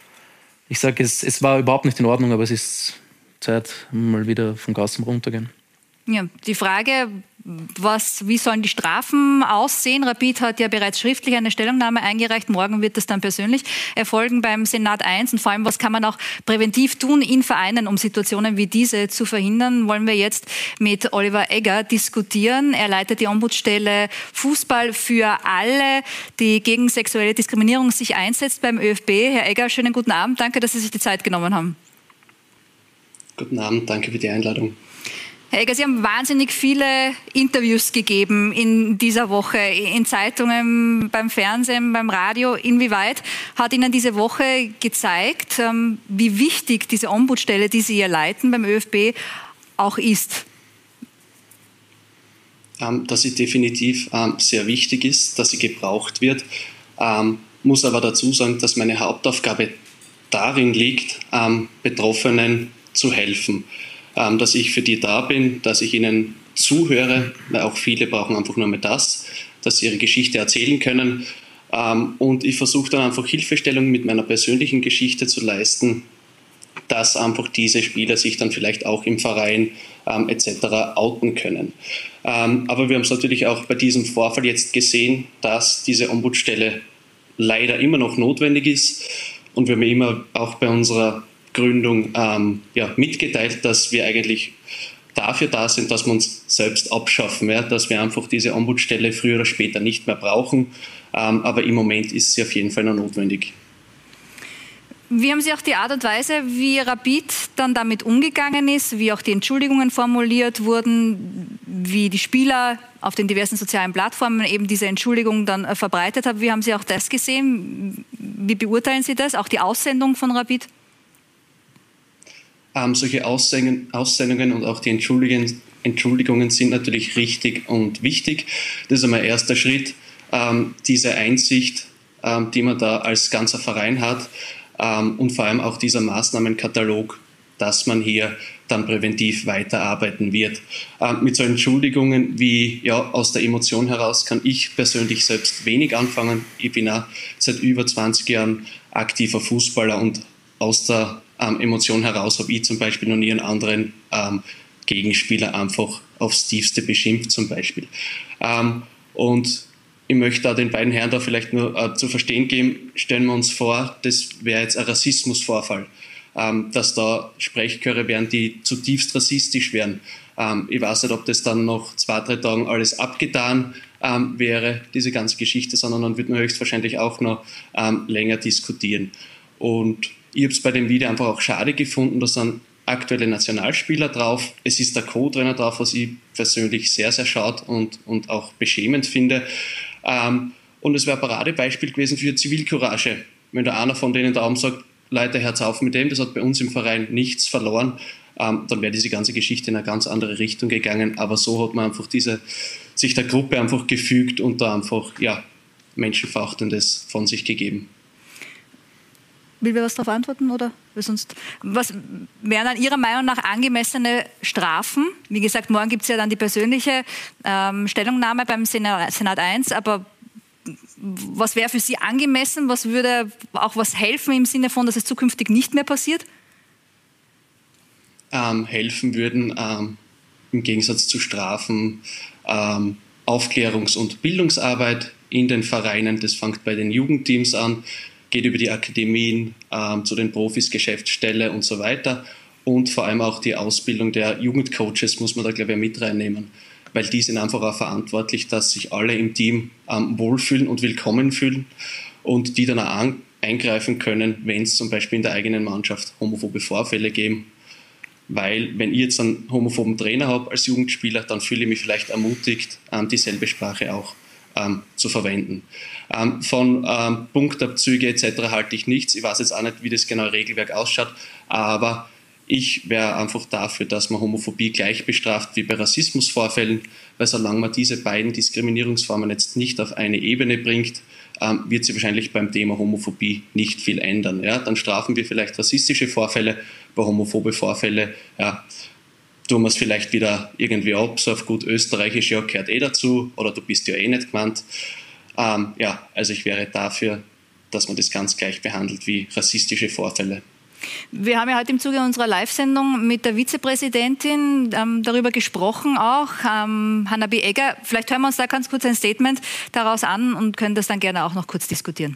ich sage, es, es war überhaupt nicht in Ordnung, aber es ist Zeit, mal wieder vom Gas zum Runtergehen. Ja, die Frage, was, wie sollen die Strafen aussehen? Rapid hat ja bereits schriftlich eine Stellungnahme eingereicht. Morgen wird das dann persönlich erfolgen beim Senat eins. Und vor allem, was kann man auch präventiv tun in Vereinen, um Situationen wie diese zu verhindern, wollen wir jetzt mit Oliver Egger diskutieren. Er leitet die Ombudsstelle Fußball für alle, die gegen sexuelle Diskriminierung sich einsetzt beim ÖFB. Herr Egger, schönen guten Abend. Danke, dass Sie sich die Zeit genommen haben. Guten Abend, danke für die Einladung. Herr Egger, Sie haben wahnsinnig viele Interviews gegeben in dieser Woche, in Zeitungen, beim Fernsehen, beim Radio. Inwieweit hat Ihnen diese Woche gezeigt, wie wichtig diese Ombudsstelle, die Sie hier leiten beim ÖFB, auch ist? Dass sie definitiv sehr wichtig ist, dass sie gebraucht wird. Ich muss aber dazu sagen, dass meine Hauptaufgabe darin liegt, Betroffenen zu helfen. Ähm, dass ich für die da bin, dass ich ihnen zuhöre, weil auch viele brauchen einfach nur mehr das, dass sie ihre Geschichte erzählen können. Ähm, und ich versuche dann einfach Hilfestellung mit meiner persönlichen Geschichte zu leisten, dass einfach diese Spieler sich dann vielleicht auch im Verein ähm, et cetera outen können. Ähm, aber wir haben es natürlich auch bei diesem Vorfall jetzt gesehen, dass diese Ombudsstelle leider immer noch notwendig ist. Und wir haben immer auch bei unserer Gründung ähm, ja, mitgeteilt, dass wir eigentlich dafür da sind, dass wir uns selbst abschaffen, ja, dass wir einfach diese Ombudsstelle früher oder später nicht mehr brauchen. Ähm, aber im Moment ist sie auf jeden Fall noch notwendig. Wie haben Sie auch die Art und Weise, wie Rapid dann damit umgegangen ist, wie auch die Entschuldigungen formuliert wurden, wie die Spieler auf den diversen sozialen Plattformen eben diese Entschuldigung dann äh, verbreitet haben? Wie haben Sie auch das gesehen? Wie beurteilen Sie das? Auch die Aussendung von Rapid? Ähm, solche Aussendungen, Aussendungen und auch die Entschuldigungen, Entschuldigungen sind natürlich richtig und wichtig. Das ist einmal erster Schritt, ähm, diese Einsicht, ähm, die man da als ganzer Verein hat, ähm, und vor allem auch dieser Maßnahmenkatalog, dass man hier dann präventiv weiterarbeiten wird. Ähm, mit so Entschuldigungen wie ja, aus der Emotion heraus kann ich persönlich selbst wenig anfangen. Ich bin auch seit über zwanzig Jahren aktiver Fußballer und aus der Ähm, Emotion heraus habe ich zum Beispiel noch nie einen anderen ähm, Gegenspieler einfach aufs Tiefste beschimpft zum Beispiel. Ähm, und ich möchte da den beiden Herren da vielleicht nur äh, zu verstehen geben, stellen wir uns vor, das wäre jetzt ein Rassismusvorfall, ähm, dass da Sprechchöre wären, die zutiefst rassistisch wären. Ähm, ich weiß nicht, ob das dann nach zwei, drei Tagen alles abgetan ähm, wäre, diese ganze Geschichte, sondern dann würde man höchstwahrscheinlich auch noch ähm, länger diskutieren. Und ich habe es bei dem Video einfach auch schade gefunden, da sind aktuelle Nationalspieler drauf, es ist der Co-Trainer drauf, was ich persönlich sehr, sehr schade und, und auch beschämend finde. Ähm, und es wäre ein Paradebeispiel gewesen für Zivilcourage. Wenn da einer von denen da oben sagt, Leute, hört auf mit dem, das hat bei uns im Verein nichts verloren, ähm, dann wäre diese ganze Geschichte in eine ganz andere Richtung gegangen. Aber so hat man einfach diese, sich der Gruppe einfach gefügt und da einfach ja, Menschenverachtendes von sich gegeben. Will wir was darauf antworten? Oder sonst, was wären dann Ihrer Meinung nach angemessene Strafen? Wie gesagt, morgen gibt es ja dann die persönliche ähm, Stellungnahme beim Senat, Senat eins, aber was wäre für Sie angemessen? Was würde auch was helfen im Sinne von, dass es zukünftig nicht mehr passiert? Ähm, helfen würden, ähm, im Gegensatz zu Strafen, ähm, Aufklärungs- und Bildungsarbeit in den Vereinen. Das fängt bei den Jugendteams an, geht über die Akademien ähm, zu den Profis, Geschäftsstelle und so weiter. Und vor allem auch die Ausbildung der Jugendcoaches muss man da, glaube ich, mit reinnehmen. Weil die sind einfach auch verantwortlich, dass sich alle im Team ähm, wohlfühlen und willkommen fühlen und die dann auch an, eingreifen können, wenn es zum Beispiel in der eigenen Mannschaft homophobe Vorfälle geben. Weil wenn ich jetzt einen homophoben Trainer habe als Jugendspieler, dann fühle ich mich vielleicht ermutigt, ähm, dieselbe Sprache auch Ähm, zu verwenden. Ähm, von ähm, Punktabzüge et cetera halte ich nichts. Ich weiß jetzt auch nicht, wie das genaue Regelwerk ausschaut, aber ich wäre einfach dafür, dass man Homophobie gleich bestraft wie bei Rassismusvorfällen, weil solange man diese beiden Diskriminierungsformen jetzt nicht auf eine Ebene bringt, ähm, wird sich wahrscheinlich beim Thema Homophobie nicht viel ändern. Ja? Dann strafen wir vielleicht rassistische Vorfälle, bei homophobe Vorfälle, ja, tun wir es vielleicht wieder irgendwie ab, so auf gut österreichisch, ja, gehört eh dazu, oder du bist ja eh nicht gemeint. Ähm, ja, also ich wäre dafür, dass man das ganz gleich behandelt wie rassistische Vorfälle. Wir haben ja heute im Zuge unserer Live-Sendung mit der Vizepräsidentin ähm, darüber gesprochen auch, ähm, Hannah-B. Egger. Vielleicht hören wir uns da ganz kurz ein Statement daraus an und können das dann gerne auch noch kurz diskutieren.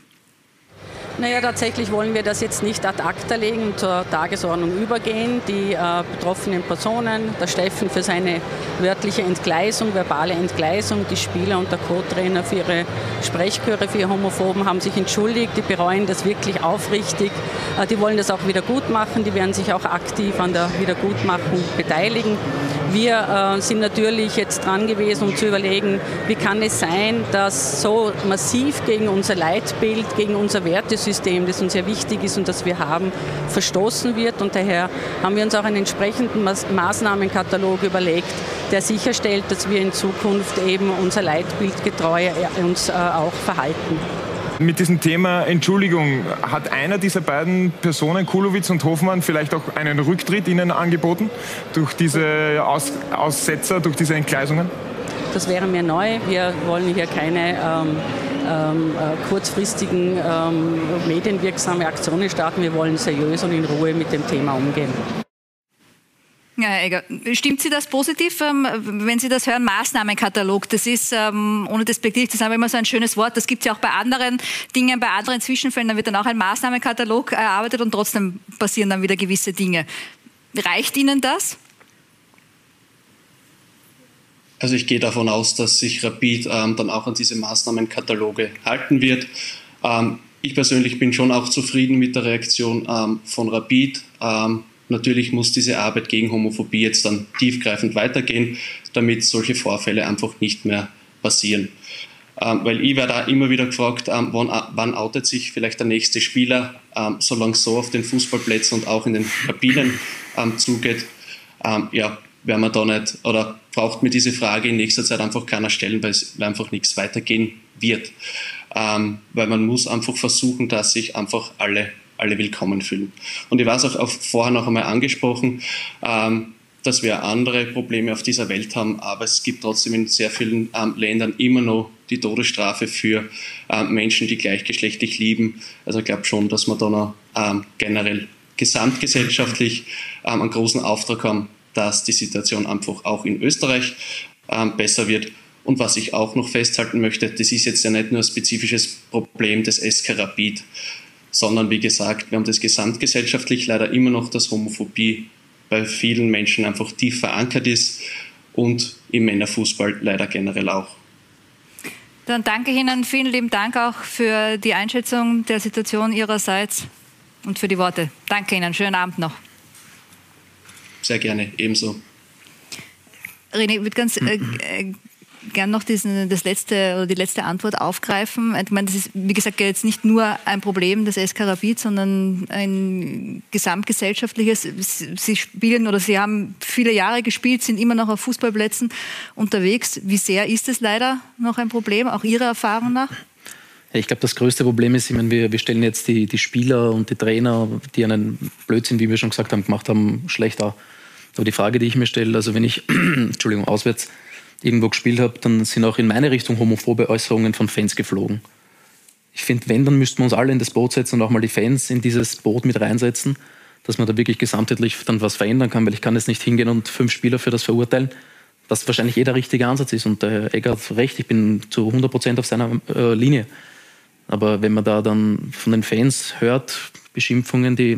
Naja, tatsächlich wollen wir das jetzt nicht ad acta legen und zur Tagesordnung übergehen. Die äh, betroffenen Personen, der Steffen für seine wörtliche Entgleisung, verbale Entgleisung, die Spieler und der Co-Trainer für ihre Sprechchöre, für ihre Homophoben haben sich entschuldigt. Die bereuen das wirklich aufrichtig. Äh, die wollen das auch wieder gut machen. Die werden sich auch aktiv an der Wiedergutmachung beteiligen. Wir äh, sind natürlich jetzt dran gewesen, um zu überlegen, wie kann es sein, dass so massiv gegen unser Leitbild, gegen unser Wertesystem, das uns sehr wichtig ist und das wir haben, verstoßen wird. Und daher haben wir uns auch einen entsprechenden Maßnahmenkatalog überlegt, der sicherstellt, dass wir in Zukunft eben unser Leitbild getreu uns äh, auch verhalten. Mit diesem Thema Entschuldigung, hat einer dieser beiden Personen, Kulowitz und Hofmann, vielleicht auch einen Rücktritt Ihnen angeboten durch diese Aus Aussetzer, durch diese Entgleisungen? Das wäre mir neu. Wir wollen hier keine ähm, ähm, kurzfristigen ähm, medienwirksame Aktionen starten. Wir wollen seriös und in Ruhe mit dem Thema umgehen. Ja, Herr Egger, stimmt Sie das positiv, wenn Sie das hören, Maßnahmenkatalog? Das ist, ohne despektierlich zu sein, immer so ein schönes Wort. Das gibt es ja auch bei anderen Dingen, bei anderen Zwischenfällen. Da wird dann auch ein Maßnahmenkatalog erarbeitet und trotzdem passieren dann wieder gewisse Dinge. Reicht Ihnen das? Also ich gehe davon aus, dass sich Rapid ähm, dann auch an diese Maßnahmenkataloge halten wird. Ähm, ich persönlich bin schon auch zufrieden mit der Reaktion ähm, von Rapid. Ähm, Natürlich muss diese Arbeit gegen Homophobie jetzt dann tiefgreifend weitergehen, damit solche Vorfälle einfach nicht mehr passieren. Ähm, weil ich werde da immer wieder gefragt, ähm, wann, wann outet sich vielleicht der nächste Spieler, ähm, solange es so auf den Fußballplätzen und auch in den Kabinen ähm, zugeht. Ähm, ja, werden wir da nicht, oder braucht mir diese Frage in nächster Zeit einfach keiner stellen, weil es einfach nichts weitergehen wird. Ähm, weil man muss einfach versuchen, dass sich einfach alle alle willkommen fühlen. Und ich weiß auch, auch vorher noch einmal angesprochen, ähm, dass wir andere Probleme auf dieser Welt haben, aber es gibt trotzdem in sehr vielen ähm, Ländern immer noch die Todesstrafe für ähm, Menschen, die gleichgeschlechtlich lieben. Also ich glaube schon, dass wir da noch ähm, generell gesamtgesellschaftlich ähm, einen großen Auftrag haben, dass die Situation einfach auch in Österreich ähm, besser wird. Und was ich auch noch festhalten möchte, das ist jetzt ja nicht nur ein spezifisches Problem des S K Rapid, sondern wie gesagt, wir haben das gesamtgesellschaftlich leider immer noch, dass Homophobie bei vielen Menschen einfach tief verankert ist und im Männerfußball leider generell auch. Dann danke ich Ihnen, vielen lieben Dank auch für die Einschätzung der Situation Ihrerseits und für die Worte. Danke Ihnen, schönen Abend noch. Sehr gerne, ebenso. René, ich würde ganz äh, äh, gern noch diesen, das letzte, oder die letzte Antwort aufgreifen. Ich meine, das ist, wie gesagt, jetzt nicht nur ein Problem des S K Rapid, sondern ein gesamtgesellschaftliches. Sie spielen oder Sie haben viele Jahre gespielt, sind immer noch auf Fußballplätzen unterwegs. Wie sehr ist es leider noch ein Problem, auch Ihrer Erfahrung nach? Ja, ich glaube, das größte Problem ist, ich meine, wir, wir stellen jetzt die, die Spieler und die Trainer, die einen Blödsinn, wie wir schon gesagt haben, gemacht haben, schlecht dar. Aber die Frage, die ich mir stelle, also wenn ich Entschuldigung, auswärts irgendwo gespielt habe, dann sind auch in meine Richtung homophobe Äußerungen von Fans geflogen. Ich finde, wenn, dann müssten wir uns alle in das Boot setzen und auch mal die Fans in dieses Boot mit reinsetzen, dass man da wirklich gesamtheitlich dann was verändern kann, weil ich kann jetzt nicht hingehen und fünf Spieler für das verurteilen, was wahrscheinlich eh der richtige Ansatz ist. Und der Egger hat recht, ich bin zu hundert Prozent auf seiner äh, Linie. Aber wenn man da dann von den Fans hört, Beschimpfungen, die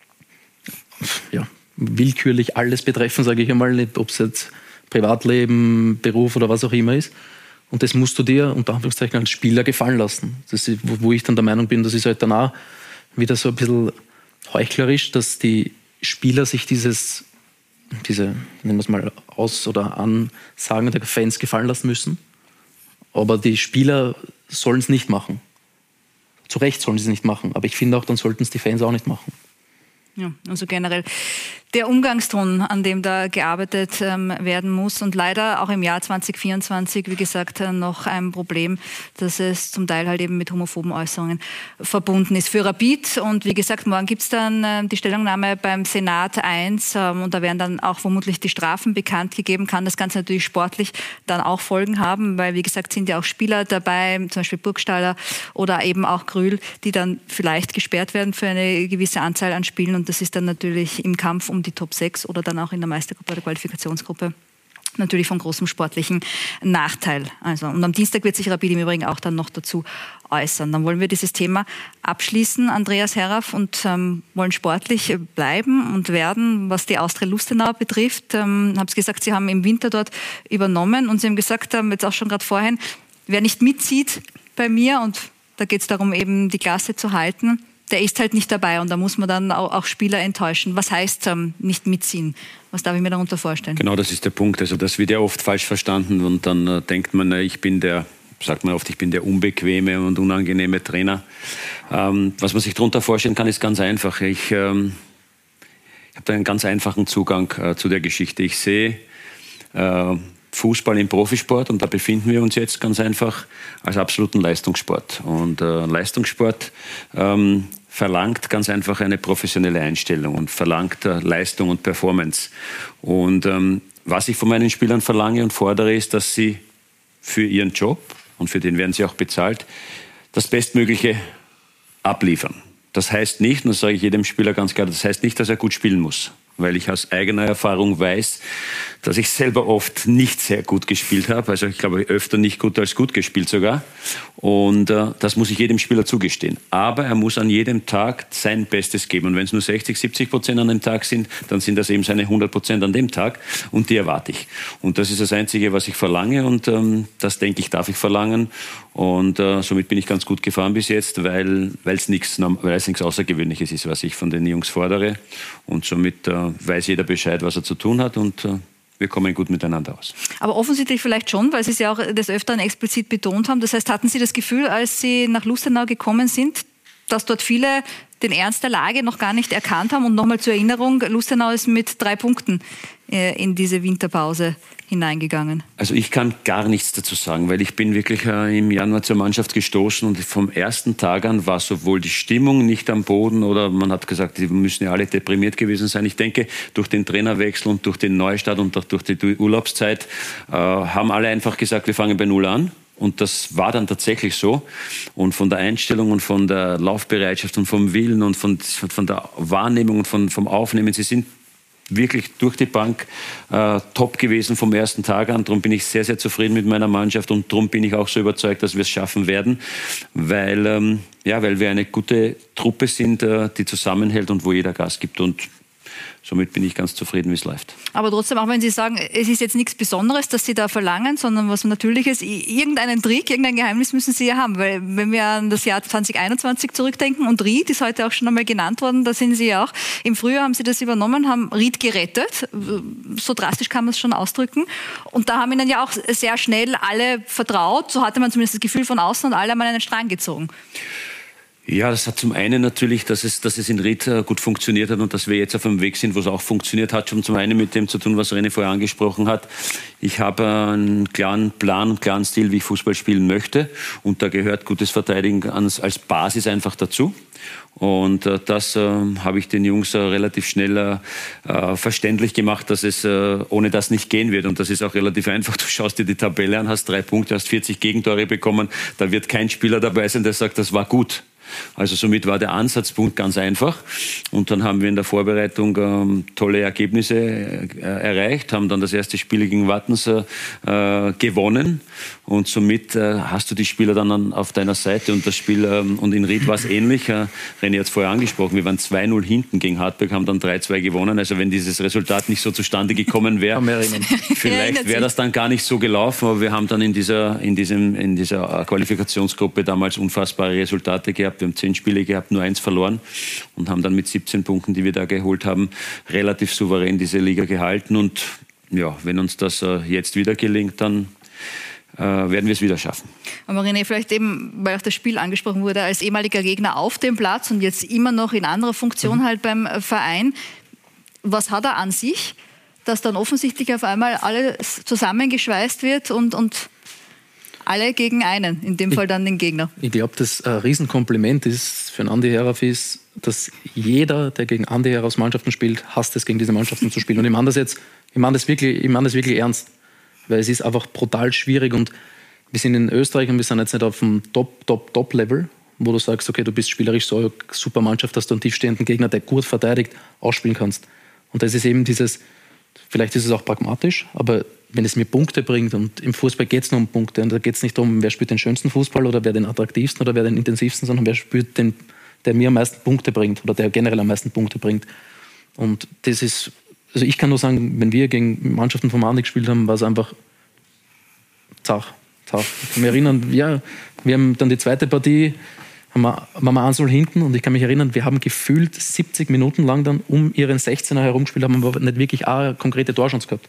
ja, willkürlich alles betreffen, sage ich einmal, ob es jetzt Privatleben, Beruf oder was auch immer ist. Und das musst du dir unter Anführungszeichen als Spieler gefallen lassen. Das ist, wo ich dann der Meinung bin, das ist halt danach wieder so ein bisschen heuchlerisch, dass die Spieler sich dieses, diese, nennen wir es mal, Aus- oder Ansagen der Fans gefallen lassen müssen. Aber die Spieler sollen es nicht machen. Zu Recht sollen sie es nicht machen. Aber ich finde auch, dann sollten es die Fans auch nicht machen. Ja, also generell der Umgangston, an dem da gearbeitet ähm, werden muss. Und leider auch im Jahr zwanzig vierundzwanzig, wie gesagt, äh, noch ein Problem, dass es zum Teil halt eben mit homophoben Äußerungen verbunden ist. Für Rapid, und wie gesagt, morgen gibt es dann äh, die Stellungnahme beim Senat eins ähm, und da werden dann auch vermutlich die Strafen bekannt gegeben. Kann das Ganze natürlich sportlich dann auch Folgen haben, weil, wie gesagt, sind ja auch Spieler dabei, zum Beispiel Burgstaller oder eben auch Grühl, die dann vielleicht gesperrt werden für eine gewisse Anzahl an Spielen. Und das ist dann natürlich im Kampf um die Top sechs oder dann auch in der Meistergruppe oder Qualifikationsgruppe natürlich von großem sportlichen Nachteil. Also, und am Dienstag wird sich Rapid im Übrigen auch dann noch dazu äußern. Dann wollen wir dieses Thema abschließen, Andreas Herraff, und ähm, wollen sportlich bleiben und werden, was die Austria Lustenau betrifft. Ähm, habe es gesagt, Sie haben im Winter dort übernommen und Sie haben gesagt, ähm, jetzt auch schon gerade vorhin, wer nicht mitzieht bei mir, und da geht es darum, eben die Klasse zu halten, der ist halt nicht dabei und da muss man dann auch, auch Spieler enttäuschen. Was heißt ähm, nicht mitziehen? Was darf ich mir darunter vorstellen? Genau, das ist der Punkt. Also das wird ja oft falsch verstanden und dann äh, denkt man, äh, ich bin der, sagt man oft, ich bin der unbequeme und unangenehme Trainer. Ähm, was man sich darunter vorstellen kann, ist ganz einfach. Ich, ähm, ich habe da einen ganz einfachen Zugang äh, zu der Geschichte. Ich sehe äh, Fußball im Profisport, und da befinden wir uns jetzt ganz einfach, als absoluten Leistungssport. Und äh, Leistungssport ähm, verlangt ganz einfach eine professionelle Einstellung und verlangt äh, Leistung und Performance. Und ähm, was ich von meinen Spielern verlange und fordere, ist, dass sie für ihren Job, und für den werden sie auch bezahlt, das Bestmögliche abliefern. Das heißt nicht, und das sage ich jedem Spieler ganz klar, das heißt nicht, dass er gut spielen muss. Weil ich aus eigener Erfahrung weiß, dass ich selber oft nicht sehr gut gespielt habe. Also ich glaube, öfter nicht gut als gut gespielt sogar. Und äh, das muss ich jedem Spieler zugestehen. Aber er muss an jedem Tag sein Bestes geben. Und wenn es nur sechzig, siebzig Prozent an dem Tag sind, dann sind das eben seine hundert Prozent an dem Tag. Und die erwarte ich. Und das ist das Einzige, was ich verlange. Und ähm, das, denke ich, darf ich verlangen. Und äh, somit bin ich ganz gut gefahren bis jetzt, weil es nichts Außergewöhnliches ist, was ich von den Jungs fordere. Und somit äh, weiß jeder Bescheid, was er zu tun hat, und äh, wir kommen gut miteinander aus. Aber offensichtlich vielleicht schon, weil Sie es ja auch des Öfteren explizit betont haben. Das heißt, hatten Sie das Gefühl, als Sie nach Lustenau gekommen sind, dass dort viele den Ernst der Lage noch gar nicht erkannt haben? Und nochmal zur Erinnerung, Lustenau ist mit drei Punkten äh, in diese Winterpause hineingegangen. Also ich kann gar nichts dazu sagen, weil ich bin wirklich äh, im Januar zur Mannschaft gestoßen, und vom ersten Tag an war sowohl die Stimmung nicht am Boden, oder man hat gesagt, die müssen ja alle deprimiert gewesen sein. Ich denke, durch den Trainerwechsel und durch den Neustart und auch durch die Urlaubszeit äh, haben alle einfach gesagt, wir fangen bei Null an. Und das war dann tatsächlich so. Und von der Einstellung und von der Laufbereitschaft und vom Willen und von, von der Wahrnehmung und von, vom Aufnehmen, sie sind wirklich durch die Bank äh, top gewesen vom ersten Tag an. Darum bin ich sehr, sehr zufrieden mit meiner Mannschaft und darum bin ich auch so überzeugt, dass wir es schaffen werden, weil, ähm, ja, weil wir eine gute Truppe sind, äh, die zusammenhält und wo jeder Gas gibt. Und somit bin ich ganz zufrieden, wie es läuft. Aber trotzdem, auch wenn Sie sagen, es ist jetzt nichts Besonderes, dass Sie da verlangen, sondern was Natürliches, irgendeinen Trick, irgendein Geheimnis müssen Sie ja haben. Weil wenn wir an das Jahr zwanzig einundzwanzig zurückdenken und Ried ist heute auch schon einmal genannt worden, da sind Sie ja auch. Im Frühjahr haben Sie das übernommen, haben Ried gerettet. So drastisch kann man es schon ausdrücken. Und da haben Ihnen ja auch sehr schnell alle vertraut. So hatte man zumindest das Gefühl von außen und alle haben an einen Strang gezogen. Ja, das hat zum einen natürlich, dass es, dass es in Ried gut funktioniert hat und dass wir jetzt auf einem Weg sind, wo es auch funktioniert hat, schon zum einen mit dem zu tun, was René vorher angesprochen hat. Ich habe einen klaren Plan, einen klaren Stil, wie ich Fußball spielen möchte und da gehört gutes Verteidigen als, als Basis einfach dazu. Und äh, das äh, habe ich den Jungs äh, relativ schnell äh, verständlich gemacht, dass es äh, ohne das nicht gehen wird. Und das ist auch relativ einfach. Du schaust dir die Tabelle an, hast drei Punkte, hast vierzig Gegentore bekommen. Da wird kein Spieler dabei sein, der sagt, das war gut. Also somit war der Ansatzpunkt ganz einfach. Und dann haben wir in der Vorbereitung ähm, tolle Ergebnisse äh, erreicht, haben dann das erste Spiel gegen Wattens äh, gewonnen. Und somit äh, hast du die Spieler dann an, auf deiner Seite. Und das Spiel, ähm, und in Ried war es ähnlich. Äh, René hat es vorher angesprochen, wir waren zwei null hinten gegen Hartberg, haben dann drei zwei gewonnen. Also wenn dieses Resultat nicht so zustande gekommen wäre, vielleicht wäre das dann gar nicht so gelaufen. Aber wir haben dann in dieser, in diesem, in dieser Qualifikationsgruppe damals unfassbare Resultate gehabt. Wir haben zehn Spiele gehabt, nur eins verloren und haben dann mit siebzehn Punkten, die wir da geholt haben, relativ souverän diese Liga gehalten. Und ja, wenn uns das äh, jetzt wieder gelingt, dann äh, werden wir es wieder schaffen. Aber René, vielleicht eben, weil auch das Spiel angesprochen wurde, als ehemaliger Gegner auf dem Platz und jetzt immer noch in anderer Funktion mhm. halt beim Verein. Was hat er an sich, dass dann offensichtlich auf einmal alles zusammengeschweißt wird und, und alle gegen einen, in dem Fall dann den Gegner? Ich glaube, das ein Riesenkompliment ist für einen Andi Herauf ist, dass jeder, der gegen Andi Heraufs Mannschaften spielt, hasst es, gegen diese Mannschaften zu spielen. Und ich meine das jetzt, ich meine das wirklich, ich meine das wirklich ernst, weil es ist einfach brutal schwierig und wir sind in Österreich und wir sind jetzt nicht auf dem Top, Top, Top-Level, wo du sagst, okay, du bist spielerisch so eine super Mannschaft, dass du einen tiefstehenden Gegner, der gut verteidigt, ausspielen kannst. Und das ist eben dieses, vielleicht ist es auch pragmatisch, aber wenn es mir Punkte bringt, und im Fußball geht es nur um Punkte, und da geht es nicht darum, wer spielt den schönsten Fußball oder wer den attraktivsten oder wer den intensivsten, sondern wer spielt den, der mir am meisten Punkte bringt oder der generell am meisten Punkte bringt. Und das ist, also ich kann nur sagen, wenn wir gegen Mannschaften vom Andi gespielt haben, war es einfach zach, zach. Ich kann mich erinnern, ja, wir haben dann die zweite Partie, haben wir, waren wir eins null hinten und ich kann mich erinnern, wir haben gefühlt siebzig Minuten lang dann um ihren sechzehner herumgespielt, haben aber nicht wirklich eine konkrete Torchance gehabt.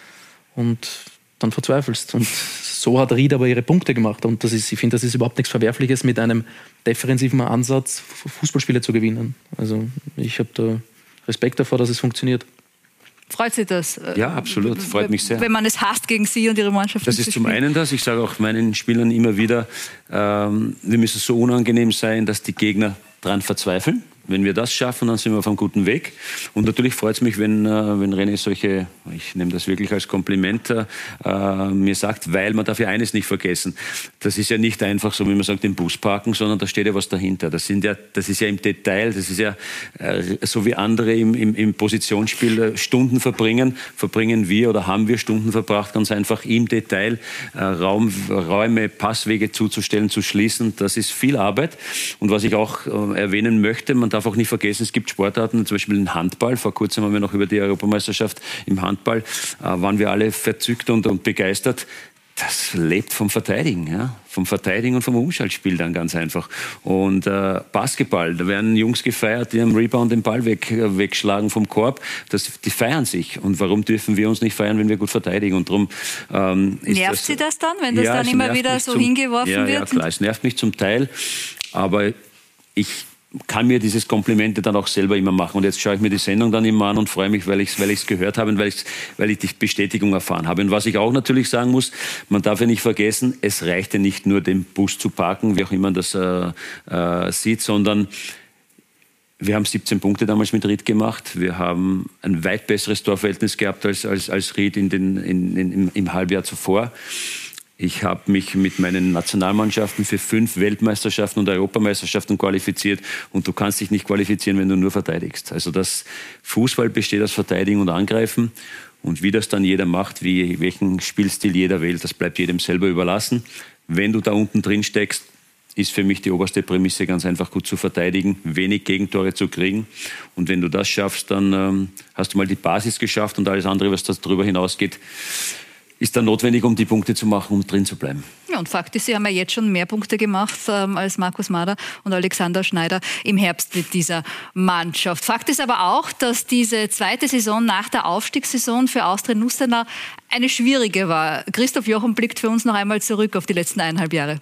Und dann verzweifelst. Und so hat Ried aber ihre Punkte gemacht. Und das ist, ich finde, das ist überhaupt nichts Verwerfliches, mit einem defensiven Ansatz Fußballspiele zu gewinnen. Also ich habe da Respekt davor, dass es funktioniert. Freut Sie das? Ja, absolut. Freut mich sehr. Wenn man es hasst, gegen Sie und Ihre Mannschaft zu spielen? Das ist zum einen das. Ich sage auch meinen Spielern immer wieder, ähm, wir müssen so unangenehm sein, dass die Gegner dran verzweifeln. Wenn wir das schaffen, dann sind wir auf einem guten Weg. Und natürlich freut es mich, wenn, äh, wenn René solche, ich nehme das wirklich als Kompliment, äh, mir sagt, weil man darf ja eines nicht vergessen. Das ist ja nicht einfach so, wie man sagt, den Bus parken, sondern da steht ja was dahinter. Das, sind ja, das ist ja im Detail, das ist ja äh, so wie andere im, im, im Positionsspiel äh, Stunden verbringen, verbringen wir oder haben wir Stunden verbracht, ganz einfach im Detail äh, Raum, Räume, Passwege zuzustellen, zu schließen. Das ist viel Arbeit. Und was ich auch äh, erwähnen möchte, man darf darf auch nicht vergessen, es gibt Sportarten, zum Beispiel den Handball. Vor kurzem haben wir noch über die Europameisterschaft im Handball, äh, waren wir alle verzückt und, und begeistert. Das lebt vom Verteidigen, ja? Vom Verteidigen und vom Umschaltspiel dann ganz einfach. Und äh, Basketball, da werden Jungs gefeiert, die am Rebound den Ball weg, äh, wegschlagen vom Korb. Das, die feiern sich. Und warum dürfen wir uns nicht feiern, wenn wir gut verteidigen? Und drum, ähm, ist nervt das, Sie das dann, wenn das ja, dann immer wieder so zum, hingeworfen ja, wird? Ja, klar, es nervt mich zum Teil. Aber ich kann mir dieses Komplimente dann auch selber immer machen. Und jetzt schaue ich mir die Sendung dann immer an und freue mich, weil ich es weil ich's gehört habe und weil, ich's, weil ich die Bestätigung erfahren habe. Und was ich auch natürlich sagen muss, man darf ja nicht vergessen, es reichte nicht nur, den Bus zu parken, wie auch immer man das äh, äh, sieht, sondern wir haben siebzehn Punkte damals mit Ried gemacht. Wir haben ein weit besseres Torverhältnis gehabt als, als, als Ried in den, in, in, im, im Halbjahr zuvor. Ich habe mich mit meinen Nationalmannschaften für fünf Weltmeisterschaften und Europameisterschaften qualifiziert und du kannst dich nicht qualifizieren, wenn du nur verteidigst. Also das Fußball besteht aus Verteidigen und Angreifen und wie das dann jeder macht, wie, welchen Spielstil jeder wählt, das bleibt jedem selber überlassen. Wenn du da unten drin steckst, ist für mich die oberste Prämisse ganz einfach gut zu verteidigen, wenig Gegentore zu kriegen. Und wenn du das schaffst, dann ähm, hast du mal die Basis geschafft und alles andere, was darüber hinausgeht, ist dann notwendig, um die Punkte zu machen, um drin zu bleiben. Ja, und Fakt ist, Sie haben ja jetzt schon mehr Punkte gemacht ähm, als Markus Mader und Alexander Schneider im Herbst mit dieser Mannschaft. Fakt ist aber auch, dass diese zweite Saison nach der Aufstiegssaison für Austria Lustenau eine schwierige war. Christoph Jochum blickt für uns noch einmal zurück auf die letzten eineinhalb Jahre.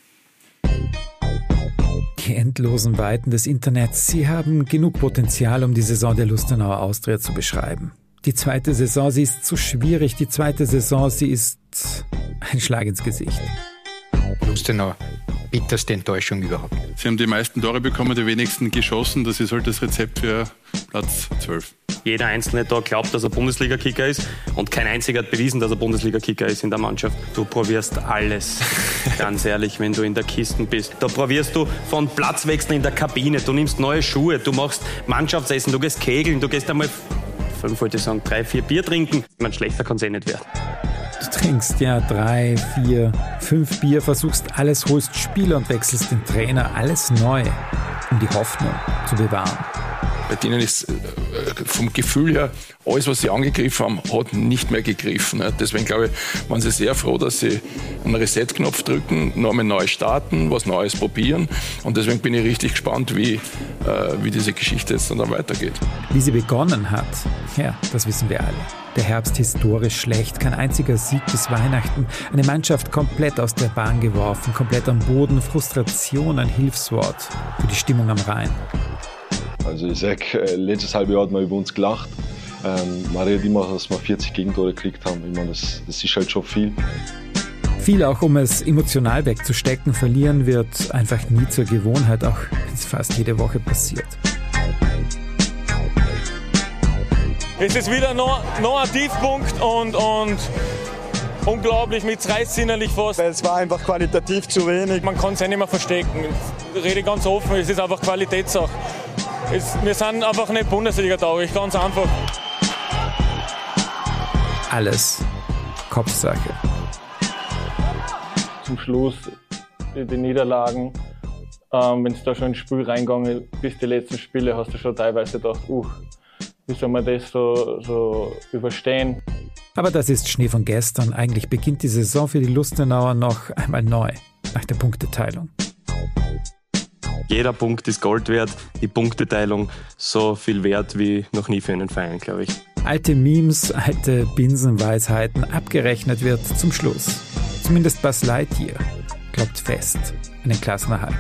Die endlosen Weiten des Internets, sie haben genug Potenzial, um die Saison der Lustenauer Austria zu beschreiben. Die zweite Saison, sie ist zu schwierig. Die zweite Saison, sie ist ein Schlag ins Gesicht. Lustenau, bitterste Enttäuschung überhaupt. Sie haben die meisten Tore bekommen, die wenigsten geschossen. Das ist halt das Rezept für Platz zwölf. Jeder Einzelne da glaubt, dass er Bundesliga-Kicker ist und kein einziger hat bewiesen, dass er Bundesliga-Kicker ist in der Mannschaft. Du probierst alles, ganz ehrlich, wenn du in der Kiste bist. Da probierst du von Platzwechseln in der Kabine, du nimmst neue Schuhe, du machst Mannschaftsessen, du gehst kegeln, du gehst einmal, fünf wollte ich sagen, drei, vier Bier trinken. Ich meine, schlechter kann es eh nicht werden. Du trinkst ja drei, vier, fünf Bier, versuchst alles, holst Spieler und wechselst den Trainer, alles neu, um die Hoffnung zu bewahren. Bei denen ist vom Gefühl her, alles, was sie angegriffen haben, hat nicht mehr gegriffen. Deswegen glaube ich, waren sie sehr froh, dass sie einen Reset-Knopf drücken, nochmal neu starten, was Neues probieren. Und deswegen bin ich richtig gespannt, wie, wie diese Geschichte jetzt dann weitergeht. Wie sie begonnen hat, ja, das wissen wir alle. Der Herbst historisch schlecht, kein einziger Sieg bis Weihnachten. Eine Mannschaft komplett aus der Bahn geworfen, komplett am Boden. Frustration, ein Hilfswort für die Stimmung am Rhein. Also ich sage, letztes halbe Jahr hat man über uns gelacht. Ähm, man redet immer, dass wir vierzig Gegentore gekriegt haben. Ich meine, das, das ist halt schon viel. Viel auch, um es emotional wegzustecken. Verlieren wird einfach nie zur Gewohnheit, auch wenn es fast jede Woche passiert. Es ist wieder noch, noch ein Tiefpunkt und, und unglaublich, mich reißt innerlich fast. Es war einfach qualitativ zu wenig. Man kann es ja nicht mehr verstecken. Ich rede ganz offen, es ist einfach Qualitätssache. Es, wir sind einfach nicht Bundesliga-tauglich, ganz einfach. Alles Kopfsache. Zum Schluss die, die Niederlagen, ähm, wenn es da schon ins Spiel reingegangen bis die letzten Spiele, hast du schon teilweise gedacht, uh, wie soll man das so, so überstehen? Aber das ist Schnee von gestern. Eigentlich beginnt die Saison für die Lustenauer noch einmal neu, nach der Punkteteilung. Jeder Punkt ist Gold wert, die Punkteteilung so viel wert wie noch nie für einen Verein, glaube ich. Alte Memes, alte Binsenweisheiten, abgerechnet wird zum Schluss. Zumindest Buzz Lightyear glaubt fest an den Klassenerhalt.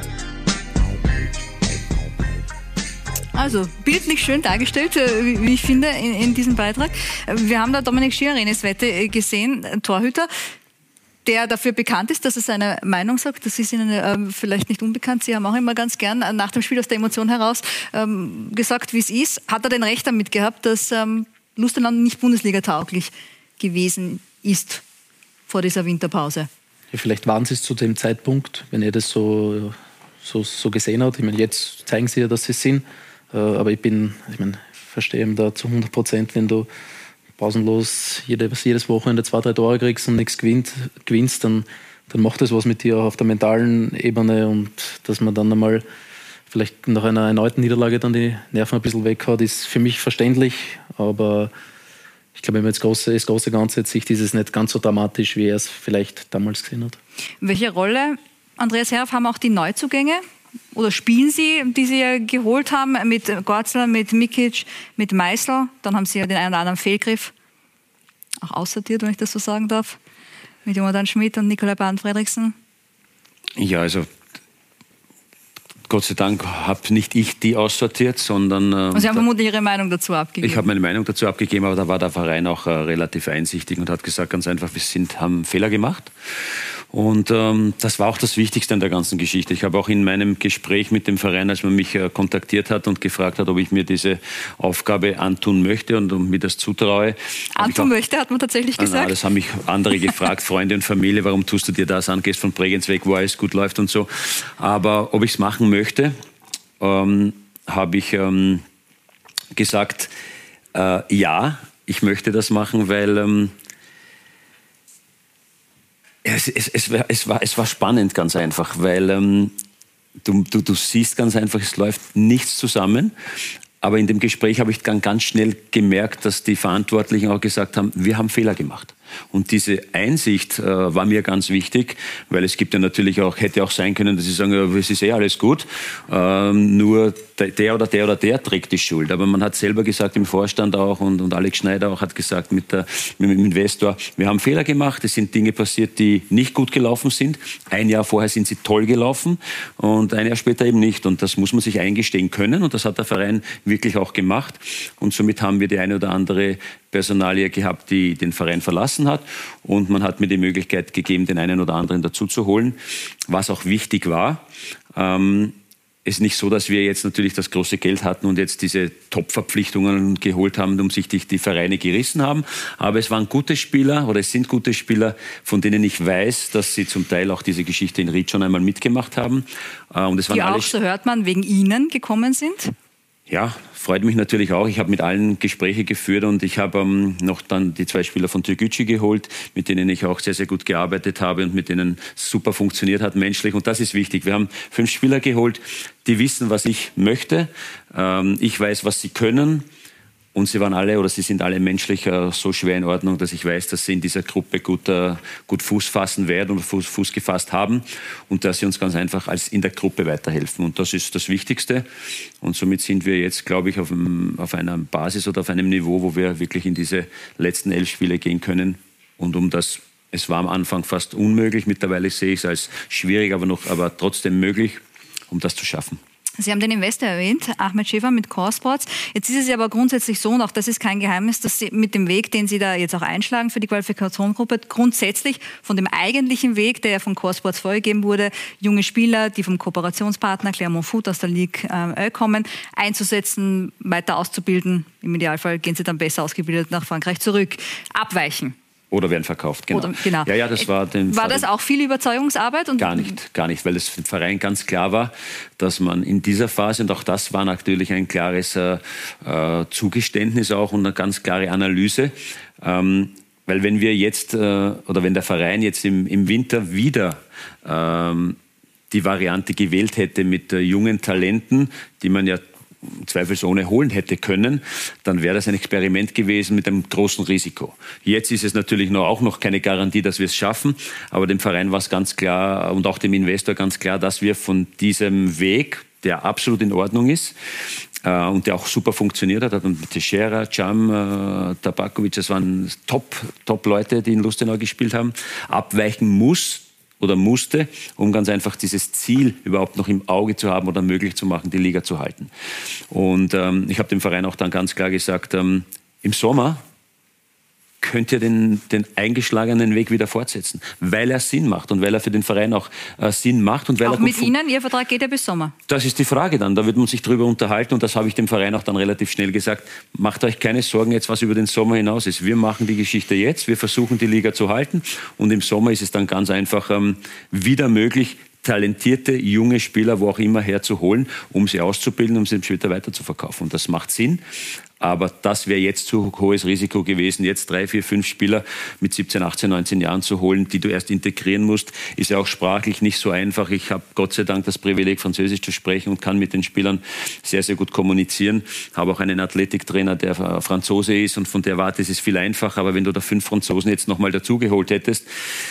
Also, bildlich schön dargestellt, wie ich finde, in, in diesem Beitrag. Wir haben da Dominik Schiarenes Wette gesehen, Torhüter, der dafür bekannt ist, dass er seine Meinung sagt. Das ist Ihnen äh, vielleicht nicht unbekannt. Sie haben auch immer ganz gern nach dem Spiel aus der Emotion heraus ähm, gesagt, wie es ist. Hat er denn recht damit gehabt, dass ähm, Lustenau nicht Bundesliga-tauglich gewesen ist vor dieser Winterpause? Ja, vielleicht waren sie es zu dem Zeitpunkt, wenn er das so, so, so gesehen hat. Ich meine, jetzt zeigen sie ja, dass sie es sind. Äh, aber ich bin, ich meine, verstehe ihn da zu hundert Prozent, wenn du pausenlos jedes, jedes Wochenende zwei, drei Tore kriegst und nichts gewinnt, gewinnst, dann, dann macht das was mit dir auch auf der mentalen Ebene und dass man dann einmal vielleicht nach einer erneuten Niederlage dann die Nerven ein bisschen weg hat, ist für mich verständlich, aber ich glaube, wenn man jetzt große, das große Ganze jetzt sieht, ist es nicht ganz so dramatisch, wie er es vielleicht damals gesehen hat. Welche Rolle, Andreas Herf, haben auch die Neuzugänge? Oder spielen Sie, die Sie ja geholt haben, mit Gorzler, mit Mikic, mit Meißel? Dann haben Sie ja den einen oder anderen Fehlgriff auch aussortiert, wenn ich das so sagen darf, mit Jonathan Schmidt und Nikolai Bahn-Fredriksen. Ja, also Gott sei Dank habe nicht ich die aussortiert, sondern... Ähm, und Sie haben vermutlich Ihre Meinung dazu abgegeben. Ich habe meine Meinung dazu abgegeben, aber da war der Verein auch äh, relativ einsichtig und hat gesagt, ganz einfach, wir sind, haben Fehler gemacht. Und ähm, das war auch das Wichtigste an der ganzen Geschichte. Ich habe auch in meinem Gespräch mit dem Verein, als man mich äh, kontaktiert hat und gefragt hat, ob ich mir diese Aufgabe antun möchte und, und mir das zutraue. Antun auch, möchte, hat man tatsächlich gesagt? Na, das haben mich andere gefragt, Freunde und Familie, warum tust du dir das an, gehst von Bregenz weg, wo alles gut läuft und so. Aber ob ich es machen möchte, ähm, habe ich ähm, gesagt, äh, ja, ich möchte das machen, weil ähm, es, es, es, war, es, war, es war spannend, ganz einfach, weil ähm, du, du, du siehst ganz einfach, es läuft nichts zusammen. Aber in dem Gespräch habe ich dann ganz schnell gemerkt, dass die Verantwortlichen auch gesagt haben, wir haben Fehler gemacht. Und diese Einsicht äh, war mir ganz wichtig, weil es gibt ja natürlich auch, hätte auch sein können, dass sie sagen, ja, es ist eh alles gut, ähm, nur der oder der oder der trägt die Schuld. Aber man hat selber gesagt im Vorstand auch und, und Alex Schneider auch hat gesagt mit, der, mit dem Investor, wir haben Fehler gemacht, es sind Dinge passiert, die nicht gut gelaufen sind. Ein Jahr vorher sind sie toll gelaufen und ein Jahr später eben nicht. Und das muss man sich eingestehen können und das hat der Verein wirklich auch gemacht. Und somit haben wir die eine oder andere Personalie gehabt, die den Verein verlassen hat und man hat mir die Möglichkeit gegeben, den einen oder anderen dazu zu holen. Was auch wichtig war, ähm, ist nicht so, dass wir jetzt natürlich das große Geld hatten und jetzt diese Top-Verpflichtungen geholt haben, um sich die, die Vereine gerissen haben. Aber es waren gute Spieler oder es sind gute Spieler, von denen ich weiß, dass sie zum Teil auch diese Geschichte in Ried schon einmal mitgemacht haben. Und es waren die alle auch, so hört man, wegen Ihnen gekommen sind? Ja, freut mich natürlich auch. Ich habe mit allen Gespräche geführt und ich habe ähm, noch dann die zwei Spieler von Türkgücü geholt, mit denen ich auch sehr, sehr gut gearbeitet habe und mit denen super funktioniert hat menschlich. Und das ist wichtig. Wir haben fünf Spieler geholt, die wissen, was ich möchte. Ähm, ich weiß, was sie können. Und sie waren alle oder sie sind alle menschlich äh, so schwer in Ordnung, dass ich weiß, dass sie in dieser Gruppe gut, äh, gut Fuß fassen werden und Fuß, Fuß gefasst haben und dass sie uns ganz einfach als in der Gruppe weiterhelfen. Und das ist das Wichtigste. Und somit sind wir jetzt, glaube ich, auf, einem, auf einer Basis oder auf einem Niveau, wo wir wirklich in diese letzten elf Spiele gehen können. Und um das, es war am Anfang fast unmöglich, mittlerweile sehe ich es als schwierig, aber, noch, aber trotzdem möglich, um das zu schaffen. Sie haben den Investor erwähnt, Ahmed Schäfer mit Corsports. Jetzt ist es ja aber grundsätzlich so, und auch das ist kein Geheimnis, dass Sie mit dem Weg, den Sie da jetzt auch einschlagen für die Qualifikationsgruppe, grundsätzlich von dem eigentlichen Weg, der ja von Corsports vorgegeben wurde, junge Spieler, die vom Kooperationspartner Clermont Foot aus der Ligue äh, kommen, einzusetzen, weiter auszubilden. Im Idealfall gehen Sie dann besser ausgebildet nach Frankreich zurück, abweichen. Oder werden verkauft, genau. Oder, genau. Ja, ja, das war, den war das auch viel Überzeugungsarbeit? Und gar nicht, gar nicht, weil es für den Verein ganz klar war, dass man in dieser Phase, und auch das war natürlich ein klares äh, Zugeständnis auch und eine ganz klare Analyse, ähm, weil wenn wir jetzt, äh, oder wenn der Verein jetzt im, im Winter wieder ähm, die Variante gewählt hätte mit äh, jungen Talenten, die man ja zweifelsohne holen hätte können, dann wäre das ein Experiment gewesen mit einem großen Risiko. Jetzt ist es natürlich noch, auch noch keine Garantie, dass wir es schaffen, aber dem Verein war es ganz klar und auch dem Investor ganz klar, dass wir von diesem Weg, der absolut in Ordnung ist äh, und der auch super funktioniert hat, und Teixeira, Cam, äh, Tabakovic, das waren Top, Top-Leute, die in Lustenau gespielt haben, abweichen muss, oder musste, um ganz einfach dieses Ziel überhaupt noch im Auge zu haben oder möglich zu machen, die Liga zu halten. Und ähm, ich habe dem Verein auch dann ganz klar gesagt, ähm, im Sommer könnt ihr den, den eingeschlagenen Weg wieder fortsetzen, weil er Sinn macht und weil er für den Verein auch äh, Sinn macht. Und weil auch er mit Ihnen, Ihr Vertrag geht ja bis Sommer. Das ist die Frage dann, da wird man sich drüber unterhalten und das habe ich dem Verein auch dann relativ schnell gesagt, macht euch keine Sorgen jetzt, was über den Sommer hinaus ist. Wir machen die Geschichte jetzt, wir versuchen die Liga zu halten und im Sommer ist es dann ganz einfach ähm, wieder möglich, talentierte, junge Spieler, wo auch immer, herzuholen, um sie auszubilden, um sie später weiter zu verkaufen. Und das macht Sinn. Aber das wäre jetzt zu hohes Risiko gewesen, jetzt drei, vier, fünf Spieler mit siebzehn, achtzehn, neunzehn Jahren zu holen, die du erst integrieren musst. Ist ja auch sprachlich nicht so einfach. Ich habe Gott sei Dank das Privileg, Französisch zu sprechen und kann mit den Spielern sehr, sehr gut kommunizieren. Habe auch einen Athletiktrainer, der Franzose ist und von der Warte ist es viel einfacher. Aber wenn du da fünf Franzosen jetzt nochmal dazugeholt hättest,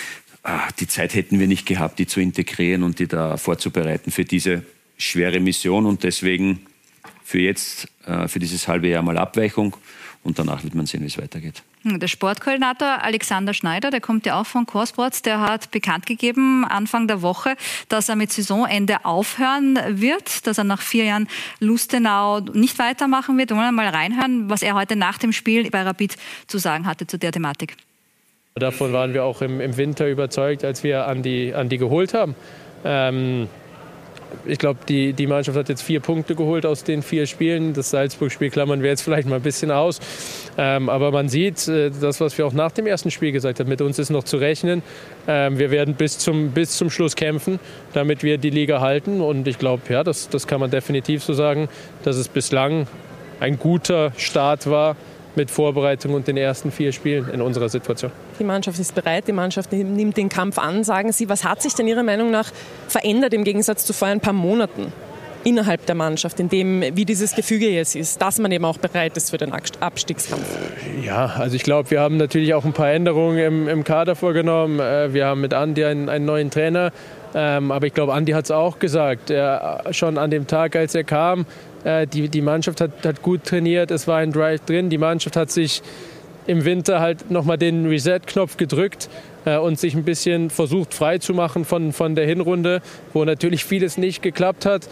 die Zeit hätten wir nicht gehabt, die zu integrieren und die da vorzubereiten für diese schwere Mission. Und deswegen für jetzt, für dieses halbe Jahr mal Abweichung und danach wird man sehen, wie es weitergeht. Der Sportkoordinator Alexander Schneider, der kommt ja auch von Corsports, der hat bekannt gegeben Anfang der Woche, dass er mit Saisonende aufhören wird, dass er nach vier Jahren Lustenau nicht weitermachen wird. Wir wollen mal reinhören, was er heute nach dem Spiel bei Rapid zu sagen hatte zu der Thematik. Davon waren wir auch im, im Winter überzeugt, als wir Andi, Andi geholt haben. Ähm, ich glaube, die, die Mannschaft hat jetzt vier Punkte geholt aus den vier Spielen. Das Salzburg-Spiel klammern wir jetzt vielleicht mal ein bisschen aus. Ähm, aber man sieht, äh, das, was wir auch nach dem ersten Spiel gesagt haben, mit uns ist noch zu rechnen. Ähm, wir werden bis zum, bis zum Schluss kämpfen, damit wir die Liga halten. Und ich glaube, ja, das, das kann man definitiv so sagen, dass es bislang ein guter Start war mit Vorbereitung und den ersten vier Spielen in unserer Situation. Die Mannschaft ist bereit, die Mannschaft nimmt den Kampf an, sagen Sie. Was hat sich denn Ihrer Meinung nach verändert im Gegensatz zu vor ein paar Monaten innerhalb der Mannschaft, in dem, wie dieses Gefüge jetzt ist, dass man eben auch bereit ist für den Abstiegskampf? Ja, also ich glaube, wir haben natürlich auch ein paar Änderungen im, im Kader vorgenommen. Wir haben mit Andi einen, einen neuen Trainer. Ähm, aber ich glaube, Andi hat es auch gesagt, er, schon an dem Tag, als er kam, äh, die, die Mannschaft hat, hat gut trainiert, es war ein Drive drin, die Mannschaft hat sich im Winter halt nochmal den Reset-Knopf gedrückt äh, und sich ein bisschen versucht frei zu machen von, von der Hinrunde, wo natürlich vieles nicht geklappt hat.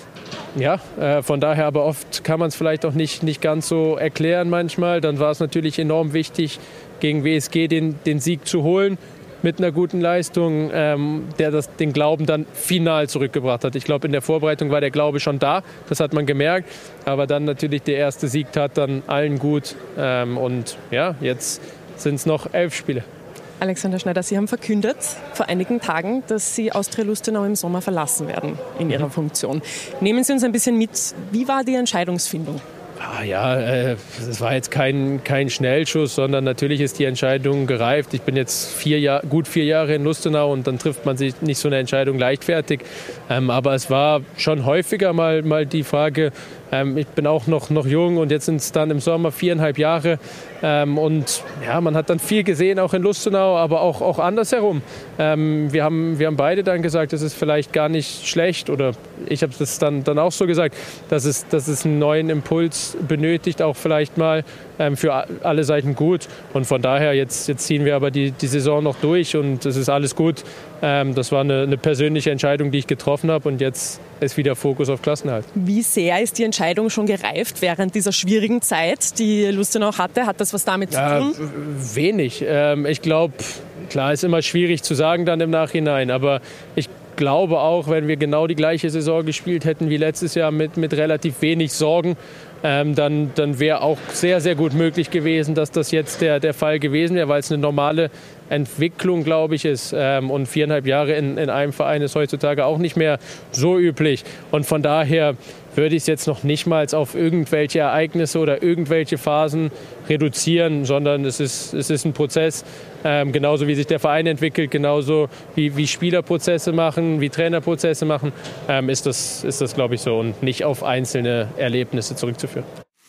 Ja, äh, von daher aber oft kann man es vielleicht auch nicht, nicht ganz so erklären manchmal. Dann war es natürlich enorm wichtig, gegen W S G den, den Sieg zu holen. Mit einer guten Leistung, ähm, der das, den Glauben dann final zurückgebracht hat. Ich glaube, in der Vorbereitung war der Glaube schon da, das hat man gemerkt. Aber dann natürlich der erste Sieg tat dann allen gut. Ähm, und ja, jetzt sind es noch elf Spiele. Alexander Schneider, Sie haben verkündet vor einigen Tagen, dass Sie Austria Lustenau im Sommer verlassen werden in Ihrer Funktion. Nehmen Sie uns ein bisschen mit, wie war die Entscheidungsfindung? Ah ja, äh, das war jetzt kein, kein Schnellschuss, sondern natürlich ist die Entscheidung gereift. Ich bin jetzt vier Jahr, gut vier Jahre in Lustenau und dann trifft man sich nicht so eine Entscheidung leichtfertig. Ähm, aber es war schon häufiger mal, mal die Frage, ähm, ich bin auch noch, noch jung und jetzt sind es dann im Sommer viereinhalb Jahre. Ähm, und ja, man hat dann viel gesehen, auch in Lustenau, aber auch, auch andersherum. Ähm, wir, haben, wir haben beide dann gesagt, das ist vielleicht gar nicht schlecht, oder ich habe das dann, dann auch so gesagt, dass es, dass es einen neuen Impuls benötigt, auch vielleicht mal ähm, für alle Seiten gut. Und von daher, jetzt, jetzt ziehen wir aber die, die Saison noch durch und es ist alles gut. Ähm, das war eine, eine persönliche Entscheidung, die ich getroffen habe, und jetzt ist wieder Fokus auf Klassenerhalt. Wie sehr ist die Entscheidung schon gereift während dieser schwierigen Zeit, die Lustenau hatte? Hat das was damit ja, zu tun? Wenig. Ähm, ich glaube, klar, ist immer schwierig zu sagen dann im Nachhinein, aber ich glaube auch, wenn wir genau die gleiche Saison gespielt hätten wie letztes Jahr mit, mit relativ wenig Sorgen, ähm, dann, dann wäre auch sehr, sehr gut möglich gewesen, dass das jetzt der, der Fall gewesen wäre, weil es eine normale Entwicklung, glaube ich, ist. Ähm, und viereinhalb Jahre in, in einem Verein ist heutzutage auch nicht mehr so üblich. Und von daher würde ich es jetzt noch nicht mal auf irgendwelche Ereignisse oder irgendwelche Phasen reduzieren, sondern es ist, es ist ein Prozess, ähm, genauso wie sich der Verein entwickelt, genauso wie, wie Spielerprozesse machen, wie Trainerprozesse machen, ähm, ist das, ist das, glaube ich, so, und nicht auf einzelne Erlebnisse zurückzuführen.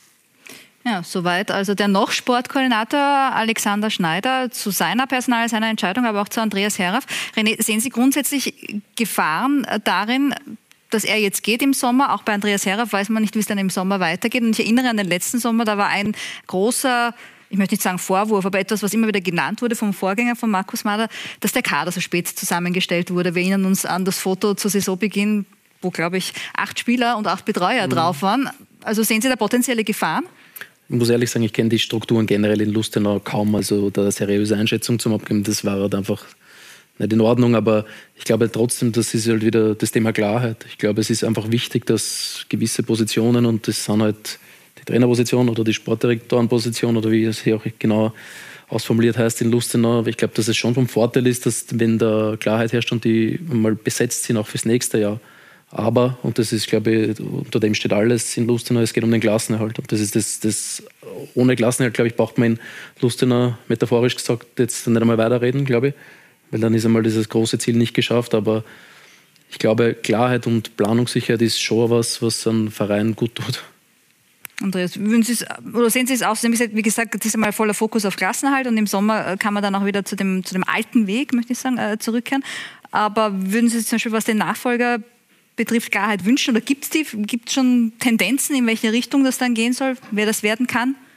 Ja, soweit also der noch Sportkoordinator Alexander Schneider zu seiner Personal, seiner Entscheidung, aber auch zu Andreas Herraff. René, sehen Sie grundsätzlich Gefahren darin, dass er jetzt geht im Sommer? Auch bei Andreas Herraff weiß man nicht, wie es dann im Sommer weitergeht. Und ich erinnere an den letzten Sommer, da war ein großer, ich möchte nicht sagen Vorwurf, aber etwas, was immer wieder genannt wurde vom Vorgänger von Markus Mader, dass der Kader so spät zusammengestellt wurde. Wir erinnern uns an das Foto zu Saisonbeginn, wo, glaube ich, acht Spieler und acht Betreuer mhm. drauf waren. Also sehen Sie da potenzielle Gefahren? Ich muss ehrlich sagen, ich kenne die Strukturen generell in Lustenau kaum, also da eine seriöse Einschätzung zum Abgeben, das war halt einfach nicht in Ordnung, aber ich glaube trotzdem, das ist halt wieder das Thema Klarheit. Ich glaube, es ist einfach wichtig, dass gewisse Positionen, und das sind halt die Trainerposition oder die Sportdirektorenposition oder wie es hier auch genau ausformuliert heißt in Lustenau, ich glaube, dass es schon vom Vorteil ist, dass wenn da Klarheit herrscht und die mal besetzt sind, auch fürs nächste Jahr. Aber, und das ist, glaube ich, unter dem steht alles in Lustenau, es geht um den Klassenerhalt. Und das ist das, das ohne Klassenerhalt, glaube ich, braucht man in Lustenau, metaphorisch gesagt, jetzt nicht einmal weiterreden, glaube ich. Weil dann ist einmal dieses große Ziel nicht geschafft. Aber ich glaube, Klarheit und Planungssicherheit ist schon was, was einem Verein gut tut. Andreas, würden Sie es, oder sehen Sie es auch? Wie gesagt, das ist einmal voller Fokus auf Klassenerhalt und im Sommer kann man dann auch wieder zu dem, zu dem alten Weg, möchte ich sagen, zurückkehren. Aber würden Sie zum Beispiel, was den Nachfolger betrifft, Klarheit wünschen? Oder gibt es die? Gibt es schon Tendenzen, in welche Richtung das dann gehen soll, wer das werden kann?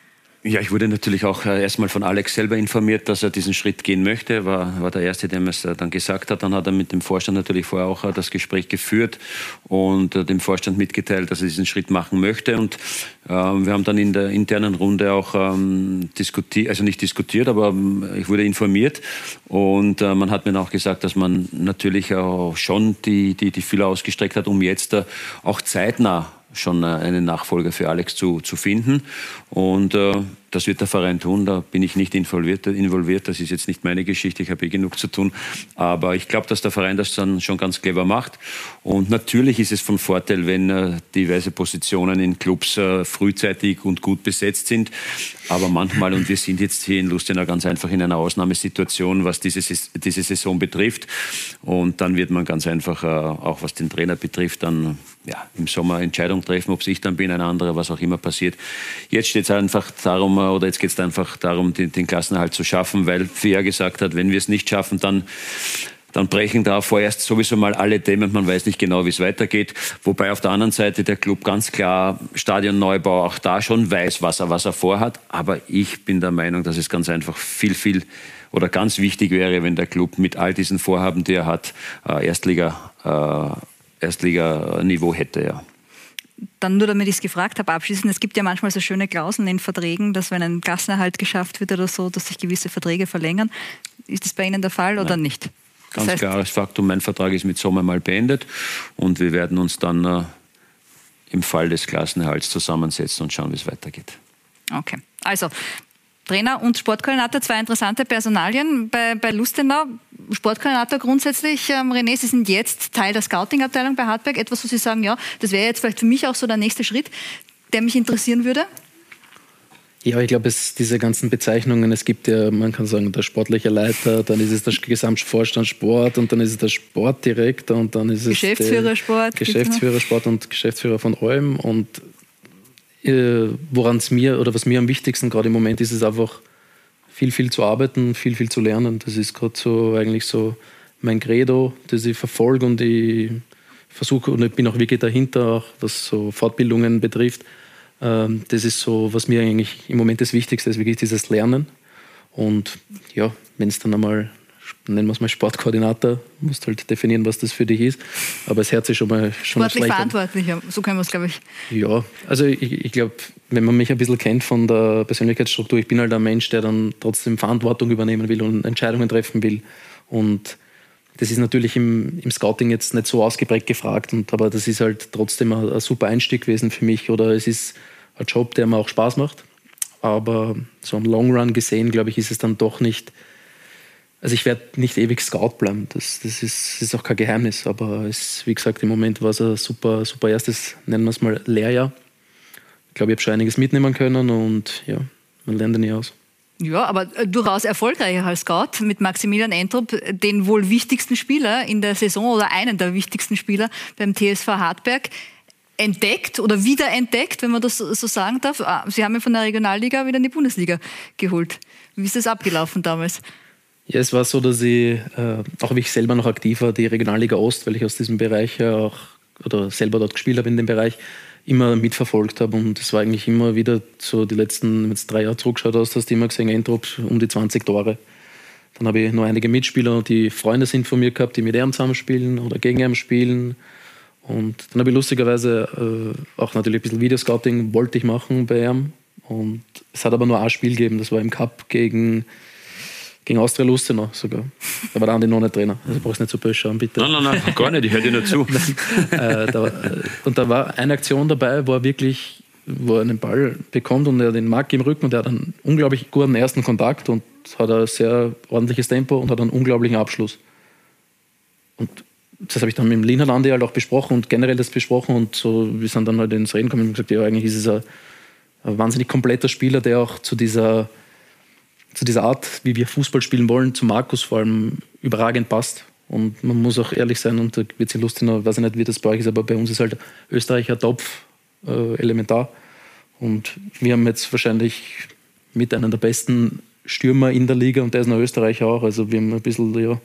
Ja, ich wurde natürlich auch erstmal von Alex selber informiert, dass er diesen Schritt gehen möchte. War, war der Erste, der mir es dann gesagt hat. Dann hat er mit dem Vorstand natürlich vorher auch das Gespräch geführt und dem Vorstand mitgeteilt, dass er diesen Schritt machen möchte. Und äh, wir haben dann in der internen Runde auch ähm, diskutiert, also nicht diskutiert, aber ähm, ich wurde informiert. Und äh, man hat mir auch gesagt, dass man natürlich auch schon die, die, die Fühler ausgestreckt hat, um jetzt äh, auch zeitnah schon einen Nachfolger für Alex zu, zu finden. Und äh, das wird der Verein tun. Da bin ich nicht involviert, involviert. Das ist jetzt nicht meine Geschichte. Ich habe eh genug zu tun. Aber ich glaube, dass der Verein das dann schon ganz clever macht. Und natürlich ist es von Vorteil, wenn äh, diverse Positionen in Clubs äh, frühzeitig und gut besetzt sind. Aber manchmal, und wir sind jetzt hier in Lustenau ganz einfach in einer Ausnahmesituation, was diese, diese Saison betrifft. Und dann wird man ganz einfach, äh, auch was den Trainer betrifft, dann ja, im Sommer Entscheidung treffen, ob es ich dann bin, ein anderer, was auch immer passiert. Jetzt steht es einfach darum, oder jetzt geht es einfach darum, den, den Klassenerhalt zu schaffen, weil Fia gesagt hat, wenn wir es nicht schaffen, dann, dann brechen da vorerst sowieso mal alle Dämme. Man weiß nicht genau, wie es weitergeht. Wobei auf der anderen Seite der Club ganz klar Stadionneubau auch da schon weiß, was er, was er vorhat. Aber ich bin der Meinung, dass es ganz einfach viel, viel oder ganz wichtig wäre, wenn der Club mit all diesen Vorhaben, die er hat, Erstliga äh, Erstliganiveau hätte, ja. Dann nur, damit ich es gefragt habe, abschließend, es gibt ja manchmal so schöne Klauseln in Verträgen, dass wenn ein Klassenerhalt geschafft wird oder so, dass sich gewisse Verträge verlängern. Ist das bei Ihnen der Fall oder Nein. nicht? Ganz das heißt, klares Faktum, mein Vertrag ist mit Sommer mal beendet und wir werden uns dann äh, im Fall des Klassenerhalts zusammensetzen und schauen, wie es weitergeht. Okay, also Trainer und Sportkoordinator, zwei interessante Personalien bei, bei Lustenau. Sportkoordinator grundsätzlich, ähm, René, Sie sind jetzt Teil der Scouting-Abteilung bei Hartberg. Etwas, wo Sie sagen, ja, das wäre jetzt vielleicht für mich auch so der nächste Schritt, der mich interessieren würde? Ja, ich glaube, es diese ganzen Bezeichnungen, es gibt ja, man kann sagen, der sportliche Leiter, dann ist es der Gesamtvorstand Sport und dann ist es der Sportdirektor und dann ist es Geschäftsführer Sport, Geschäftsführer Sport und Geschäftsführer von allem. Und äh, woran es mir oder was mir am wichtigsten gerade im Moment ist, ist einfach viel, viel zu arbeiten, viel, viel zu lernen. Das ist gerade so eigentlich so mein Credo, das ich verfolge und ich versuche und ich bin auch wirklich dahinter, auch was so Fortbildungen betrifft. Das ist so, was mir eigentlich im Moment das Wichtigste ist, wirklich dieses Lernen. Und ja, wenn es dann einmal, nennen wir es mal Sportkoordinator, musst du halt definieren, was das für dich ist. Aber das Herz ist schon mal schon sportlich verantwortlich, so können wir es, glaube ich. Ja, also ich, ich glaube, wenn man mich ein bisschen kennt von der Persönlichkeitsstruktur, ich bin halt ein Mensch, der dann trotzdem Verantwortung übernehmen will und Entscheidungen treffen will. Und das ist natürlich im, im Scouting jetzt nicht so ausgeprägt gefragt, und, aber das ist halt trotzdem ein, ein super Einstieg gewesen für mich. Oder es ist ein Job, der mir auch Spaß macht. Aber so am Long Run gesehen, glaube ich, ist es dann doch nicht. Also ich werde nicht ewig Scout bleiben. Das, das, ist, das ist auch kein Geheimnis. Aber es, wie gesagt, im Moment war es ein super, super erstes, nennen wir es mal, Lehrjahr. Ich glaube, ich habe schon einiges mitnehmen können und ja, man lernt ja nie aus. Ja, aber durchaus erfolgreicher als Scout mit Maximilian Entrup, den wohl wichtigsten Spieler in der Saison oder einen der wichtigsten Spieler beim T S V Hartberg entdeckt oder wiederentdeckt, wenn man das so sagen darf. Sie haben ihn von der Regionalliga wieder in die Bundesliga geholt. Wie ist das abgelaufen damals? Ja, es war so, dass ich, äh, auch wie ich selber noch aktiv war, die Regionalliga Ost, weil ich aus diesem Bereich ja auch, oder selber dort gespielt habe in dem Bereich, immer mitverfolgt habe. Und es war eigentlich immer wieder so die letzten, wenn du drei Jahre zurückgeschaut hast, hast du immer gesehen, Entrup um die zwanzig Tore. Dann habe ich noch einige Mitspieler, die Freunde sind von mir gehabt, die mit ihm zusammenspielen oder gegen ihn spielen. Und dann habe ich lustigerweise äh, auch natürlich ein bisschen Videoscouting wollte ich machen bei ihm. Und es hat aber nur ein Spiel gegeben, das war im Cup gegen, gegen Austria Lustenau sogar. Da war der Andi noch nicht Trainer, also brauchst du nicht so böse schauen, bitte. Nein, nein, nein, gar nicht, ich höre dir nur zu. äh, da war, und da war eine Aktion dabei, wo er wirklich, wo er einen Ball bekommt und er den Mark im Rücken und er hat einen unglaublich guten ersten Kontakt und hat ein sehr ordentliches Tempo und hat einen unglaublichen Abschluss. Und das habe ich dann mit dem Linhard Andi halt auch besprochen und generell das besprochen und so, wir sind dann halt ins Reden gekommen und gesagt, ja, eigentlich ist es ein, ein wahnsinnig kompletter Spieler, der auch zu dieser, zu dieser Art, wie wir Fußball spielen wollen, zu Markus vor allem überragend passt. Und man muss auch ehrlich sein, und da wird es in Lustenau, weiß ich nicht, wie das bei euch ist, aber bei uns ist halt Österreicher Topf äh, elementar. Und wir haben jetzt wahrscheinlich mit einem der besten Stürmer in der Liga und der ist noch Österreicher auch. Also wir haben ein bisschen, ja,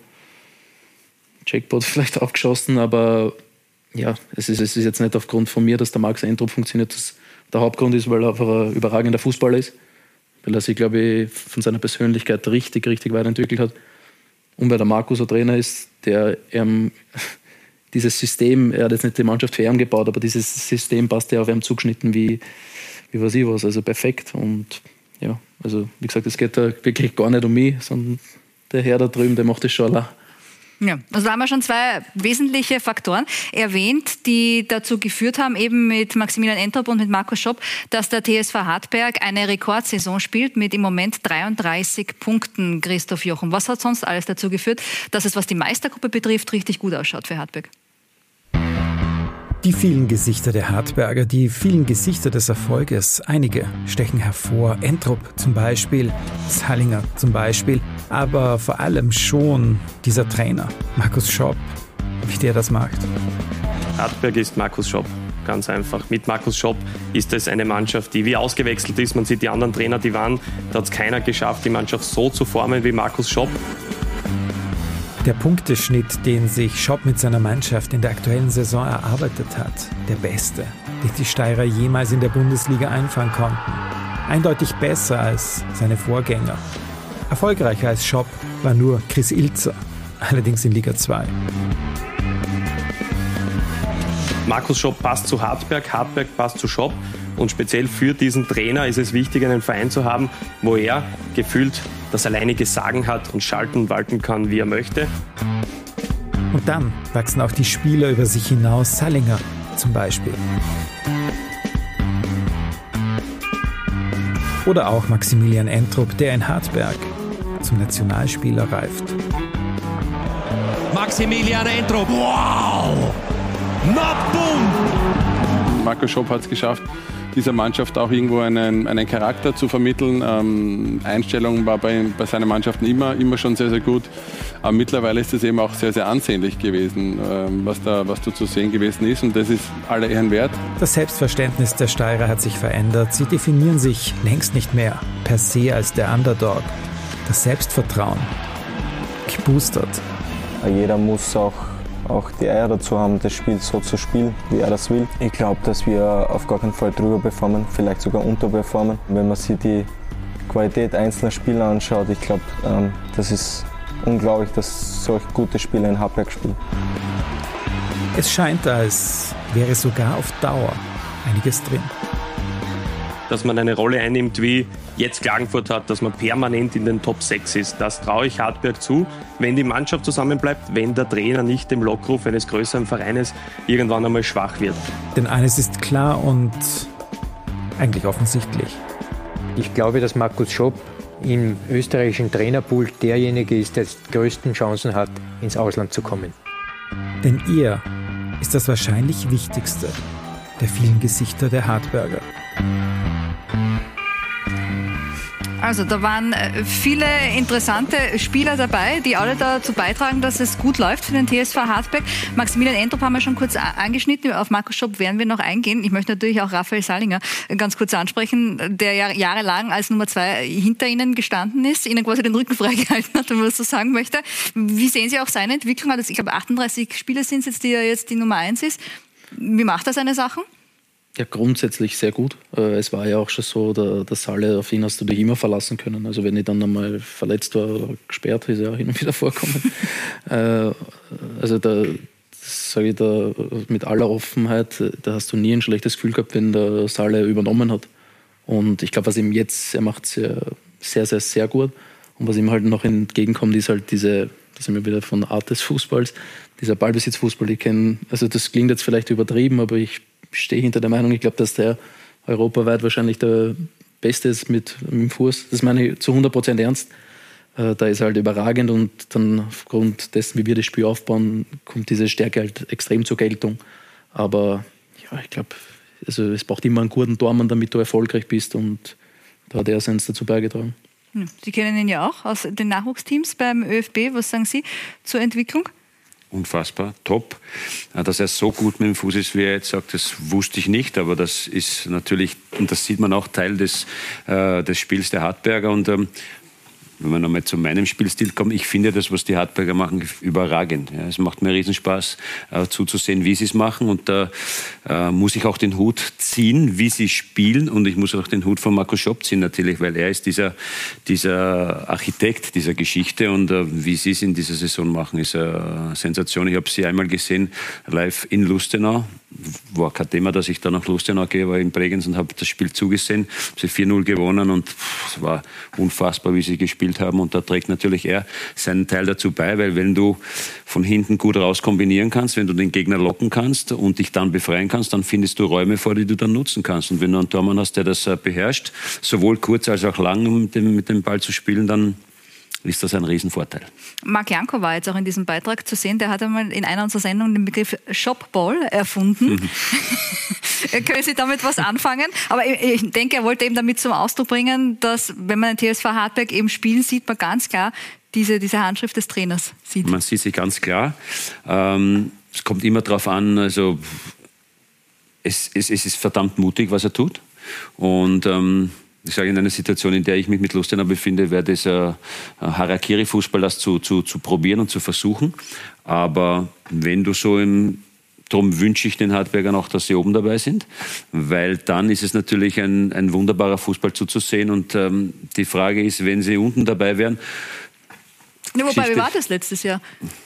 Jackpot vielleicht aufgeschossen, aber ja, es ist, es ist jetzt nicht aufgrund von mir, dass der Max Entrup funktioniert. Das, der Hauptgrund ist, weil er einfach ein überragender Fußballer ist. weil er sich, glaube ich, von seiner Persönlichkeit richtig, richtig weiterentwickelt hat. Und weil der Markus ein Trainer ist, der ähm, dieses System, er hat jetzt nicht die Mannschaft für ihn gebaut, aber dieses System passt ja auf ihm zugeschnitten wie, wie weiß ich was, also perfekt. Und ja, also wie gesagt, es geht da wirklich gar nicht um mich, sondern der Herr da drüben, der macht das schon allein. Ja, also da haben wir schon zwei wesentliche Faktoren erwähnt, die dazu geführt haben, eben mit Maximilian Entrop und mit Markus Schopp, dass der T S V Hartberg eine Rekordsaison spielt mit im Moment dreiunddreißig Punkten, Christoph Jochum. Was hat sonst alles dazu geführt, dass es, was die Meistergruppe betrifft, richtig gut ausschaut für Hartberg? Die vielen Gesichter der Hartberger, die vielen Gesichter des Erfolges. Einige stechen hervor. Entrop zum Beispiel, Sallinger zum Beispiel, aber vor allem schon dieser Trainer, Markus Schopp, wie der das macht. Hartberg ist Markus Schopp, ganz einfach. Mit Markus Schopp ist es eine Mannschaft, die wie ausgewechselt ist. Man sieht die anderen Trainer, die waren, da hat es keiner geschafft, die Mannschaft so zu formen wie Markus Schopp. Der Punkteschnitt, den sich Schopp mit seiner Mannschaft in der aktuellen Saison erarbeitet hat, der beste, den die Steirer jemals in der Bundesliga einfahren konnten. Eindeutig besser als seine Vorgänger. Erfolgreicher als Schopp war nur Chris Ilzer, allerdings in Liga zwei. Markus Schopp passt zu Hartberg, Hartberg passt zu Schopp. Und speziell für diesen Trainer ist es wichtig, einen Verein zu haben, wo er gefühlt das alleinige Sagen hat und schalten und walten kann, wie er möchte. Und dann wachsen auch die Spieler über sich hinaus. Sallinger zum Beispiel. Oder auch Maximilian Entrop, der in Hartberg zum Nationalspieler reift. Maximilian Entrop, wow! Not boom! Markus Schopp hat es geschafft, dieser Mannschaft auch irgendwo einen, einen Charakter zu vermitteln. Ähm, Einstellung war bei, bei seinen Mannschaften immer, immer schon sehr, sehr gut. Aber mittlerweile ist es eben auch sehr, sehr ansehnlich gewesen, ähm, was, da, was da zu sehen gewesen ist. Und das ist aller Ehren wert. Das Selbstverständnis der Steirer hat sich verändert. Sie definieren sich längst nicht mehr per se als der Underdog. Das Selbstvertrauen geboostert. Jeder muss auch auch die Eier dazu haben, das Spiel so zu spielen, wie er das will. Ich glaube, dass wir auf gar keinen Fall drüber performen, vielleicht sogar unterperformen. Wenn man sich die Qualität einzelner Spieler anschaut, ich glaube, ähm, das ist unglaublich, dass solch gute Spieler in Hartberg spielen. Es scheint, als wäre sogar auf Dauer einiges drin. Dass man eine Rolle einnimmt, wie jetzt Klagenfurt hat, dass man permanent in den Top sechs ist. Das traue ich Hartberg zu, wenn die Mannschaft zusammenbleibt, wenn der Trainer nicht dem Lockruf eines größeren Vereines irgendwann einmal schwach wird. Denn eines ist klar und eigentlich offensichtlich. Ich glaube, dass Markus Schopp im österreichischen Trainerpool derjenige ist, der die größten Chancen hat, ins Ausland zu kommen. Denn er ist das wahrscheinlich Wichtigste der vielen Gesichter der Hartberger. Also da waren viele interessante Spieler dabei, die alle dazu beitragen, dass es gut läuft für den T S V Hartberg. Maximilian Entrop haben wir schon kurz angeschnitten, auf Markus Schopp werden wir noch eingehen. Ich möchte natürlich auch Raphael Sallinger ganz kurz ansprechen, der ja jahrelang als Nummer zwei hinter Ihnen gestanden ist, Ihnen quasi den Rücken freigehalten hat, wenn man das so sagen möchte. Wie sehen Sie auch seine Entwicklung? Ich glaube, achtunddreißig Spiele sind es jetzt, die er jetzt die Nummer eins ist. Wie macht er seine Sachen? Ja, grundsätzlich sehr gut. Es war ja auch schon so, der, der Salle, auf ihn hast du dich immer verlassen können. Also wenn ich dann einmal verletzt war oder gesperrt, ist ja auch hin und wieder vorkommen. Also da sage ich da mit aller Offenheit, da hast du nie ein schlechtes Gefühl gehabt, wenn der Salle übernommen hat. Und ich glaube, was ihm jetzt, er macht es ja sehr, sehr, sehr gut. Und was ihm halt noch entgegenkommt, ist halt diese, da sind wir wieder von Art des Fußballs, dieser Ballbesitzfußball, ich kenne, also das klingt jetzt vielleicht übertrieben, aber ich stehe hinter der Meinung, ich glaube, dass der europaweit wahrscheinlich der Beste ist mit, mit dem Fuß. Das meine ich zu hundert Prozent ernst. Äh, da ist er halt überragend und dann aufgrund dessen, wie wir das Spiel aufbauen, kommt diese Stärke halt extrem zur Geltung. Aber ja, ich glaube, also es braucht immer einen guten Tormann, damit du erfolgreich bist und da hat er seins dazu beigetragen. Sie kennen ihn ja auch aus den Nachwuchsteams beim ÖFB. Was sagen Sie zur Entwicklung? Unfassbar, top. Dass er so gut mit dem Fuß ist, wie er jetzt sagt, das wusste ich nicht, aber das ist natürlich, und das sieht man auch, Teil des, äh, des Spiels der Hartberger. Und ähm, wenn wir nochmal zu meinem Spielstil kommen, ich finde das, was die Hartberger machen, überragend. Ja, es macht mir riesen Spaß, äh, zuzusehen, wie sie es machen. Und da äh, muss ich auch den Hut ziehen, wie sie spielen. Und ich muss auch den Hut von Markus Schopp ziehen natürlich, weil er ist dieser, dieser Architekt dieser Geschichte. Und äh, wie sie es in dieser Saison machen, ist eine Sensation. Ich habe sie einmal gesehen, live in Lustenau. War kein Thema, dass ich da nach Lustenau gehe, war in Bregenz und habe das Spiel zugesehen. Sie vier null gewonnen und es war unfassbar, wie sie gespielt haben. Und da trägt natürlich er seinen Teil dazu bei, weil wenn du von hinten gut raus kombinieren kannst, wenn du den Gegner locken kannst und dich dann befreien kannst, dann findest du Räume vor, die du dann nutzen kannst. Und wenn du einen Tormann hast, der das beherrscht, sowohl kurz als auch lang, um mit dem, mit dem Ball zu spielen, dann ist das ein Riesenvorteil. Marc Janko war jetzt auch in diesem Beitrag zu sehen, der hat einmal in einer unserer Sendungen den Begriff Shopball erfunden. Mhm. Können Sie damit was anfangen? Aber ich denke, er wollte eben damit zum Ausdruck bringen, dass, wenn man den T S V Hartberg eben spielen sieht, man ganz klar diese, diese Handschrift des Trainers sieht. Man sieht sie ganz klar. Ähm, es kommt immer darauf an, also es, es, es ist verdammt mutig, was er tut. Und ähm, ich sage, in einer Situation, in der ich mich mit Lustenau befinde, wäre das ein Harakiri-Fußball, das zu, zu, zu probieren und zu versuchen. Aber wenn du so im Darum wünsche ich den Hartbergern auch, dass sie oben dabei sind, weil dann ist es natürlich ein, ein wunderbarer Fußball zuzusehen. Und ähm, die Frage ist, wenn sie unten dabei wären... Ja, wobei, wie war das letztes Jahr?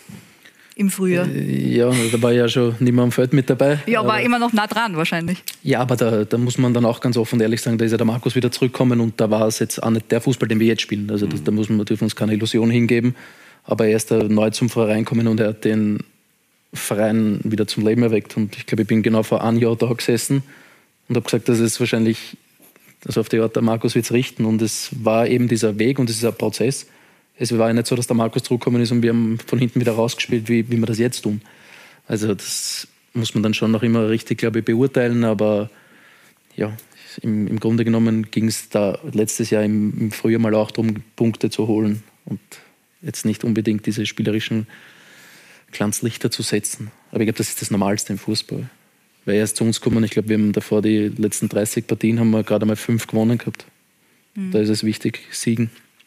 Im Frühjahr. Ja, da war ja schon nicht mehr am Feld mit dabei. Ja, aber, aber immer noch nah dran wahrscheinlich. Ja, aber da, da muss man dann auch ganz offen und ehrlich sagen, da ist ja der Markus wieder zurückgekommen und da war es jetzt auch nicht der Fußball, den wir jetzt spielen. Also das, da muss man, dürfen uns keine Illusion hingeben. Aber er ist da neu zum Verein gekommen und er hat den Verein wieder zum Leben erweckt. Und ich glaube, ich bin genau vor einem Jahr da gesessen und habe gesagt, das ist wahrscheinlich, also auf die Art, der Markus wird es richten. Und es war eben dieser Weg und es ist ein Prozess. Es war ja nicht so, dass der Markus zurückgekommen ist und wir haben von hinten wieder rausgespielt, wie, wie wir das jetzt tun. Also das muss man dann schon noch immer richtig, glaube ich, beurteilen. Aber ja, im, im Grunde genommen ging es da letztes Jahr im, im Frühjahr mal auch darum, Punkte zu holen und jetzt nicht unbedingt diese spielerischen Glanzlichter zu setzen. Aber ich glaube, das ist das Normalste im Fußball. Weil er ist zu uns gekommen, ich glaube, wir haben davor die letzten dreißig Partien, haben wir gerade mal fünf gewonnen gehabt. Mhm. Da ist es wichtig, siegen.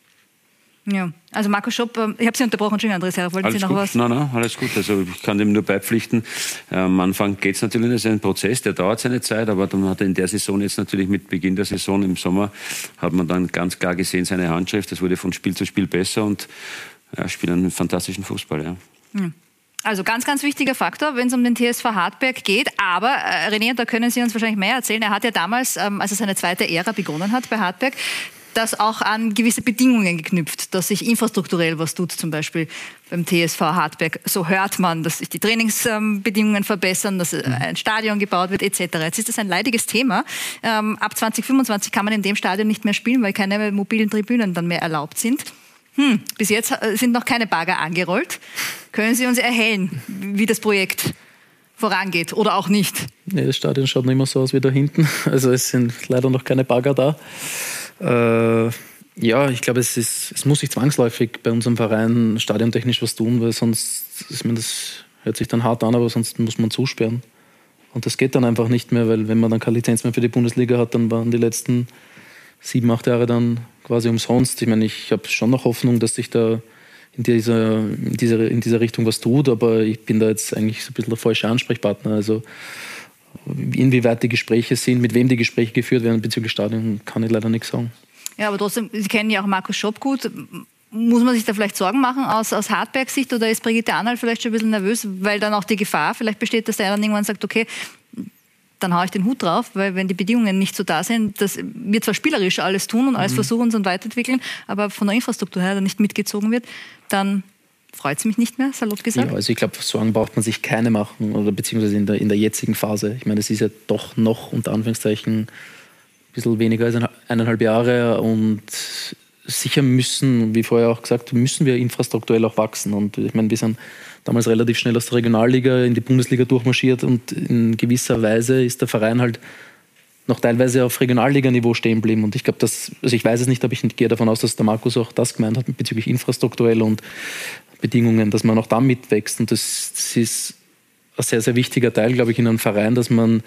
Ja, also Markus Schopp, ich habe Sie unterbrochen, Entschuldigung, Andreas Herr, wollten alles Sie noch gut. was? Nein, nein, alles gut. Also ich kann dem nur beipflichten. Am Anfang geht es natürlich, das ist ein Prozess, der dauert seine Zeit, aber dann hat er in der Saison jetzt natürlich mit Beginn der Saison im Sommer, hat man dann ganz klar gesehen, seine Handschrift, das wurde von Spiel zu Spiel besser und ja, spielt einen fantastischen Fußball. Ja. Hm. Also ganz, ganz wichtiger Faktor, wenn es um den T S V Hartberg geht. Aber äh, René, da können Sie uns wahrscheinlich mehr erzählen. Er hat ja damals, ähm, als er seine zweite Ära begonnen hat bei Hartberg, das auch an gewisse Bedingungen geknüpft, dass sich infrastrukturell was tut, zum Beispiel beim T S V Hartberg. So hört man, dass sich die Trainingsbedingungen verbessern, dass ein Stadion gebaut wird et cetera. Jetzt ist das ein leidiges Thema. Ähm, ab zwanzig fünfundzwanzig kann man in dem Stadion nicht mehr spielen, weil keine mobilen Tribünen dann mehr erlaubt sind. Hm, bis jetzt sind noch keine Bagger angerollt. Können Sie uns erhellen, wie das Projekt vorangeht oder auch nicht? Nee, das Stadion schaut nicht mehr so aus wie da hinten. Also es sind leider noch keine Bagger da. Äh, ja, ich glaube, es, ist, es muss sich zwangsläufig bei unserem Verein stadiontechnisch was tun, weil sonst, ich meine, das hört sich dann hart an, aber sonst muss man zusperren. Und das geht dann einfach nicht mehr, weil wenn man dann keine Lizenz mehr für die Bundesliga hat, dann waren die letzten sieben, acht Jahre dann quasi umsonst. Ich meine, ich habe schon noch Hoffnung, dass sich da in dieser, in, dieser, in dieser Richtung was tut, aber ich bin da jetzt eigentlich so ein bisschen der falsche Ansprechpartner. Also inwieweit die Gespräche sind, mit wem die Gespräche geführt werden bezüglich Stadion, kann ich leider nichts sagen. Ja, aber trotzdem, Sie kennen ja auch Markus Schopp gut. Muss man sich da vielleicht Sorgen machen aus, aus Hartberg-Sicht oder ist Brigitte Arnald vielleicht schon ein bisschen nervös, weil dann auch die Gefahr vielleicht besteht, dass der dann irgendwann sagt, okay, dann haue ich den Hut drauf, weil wenn die Bedingungen nicht so da sind, dass wir zwar spielerisch alles tun und alles mhm. versuchen und weiterentwickeln, aber von der Infrastruktur her dann nicht mitgezogen wird, dann freut es mich nicht mehr, salopp gesagt. Ja, also ich glaube, Sorgen braucht man sich keine machen, oder beziehungsweise in der, in der jetzigen Phase. Ich meine, es ist ja doch noch unter Anführungszeichen ein bisschen weniger als eineinhalb Jahre und sicher müssen, wie vorher auch gesagt, müssen wir infrastrukturell auch wachsen. Und ich meine, wir sind damals relativ schnell aus der Regionalliga in die Bundesliga durchmarschiert und in gewisser Weise ist der Verein halt noch teilweise auf Regionalliganiveau stehen geblieben. Und ich glaube, dass, also ich weiß es nicht, aber ich gehe davon aus, dass der Markus auch das gemeint hat bezüglich infrastrukturell und Bedingungen, dass man auch da mitwächst. Und das, das ist ein sehr, sehr wichtiger Teil, glaube ich, in einem Verein, dass man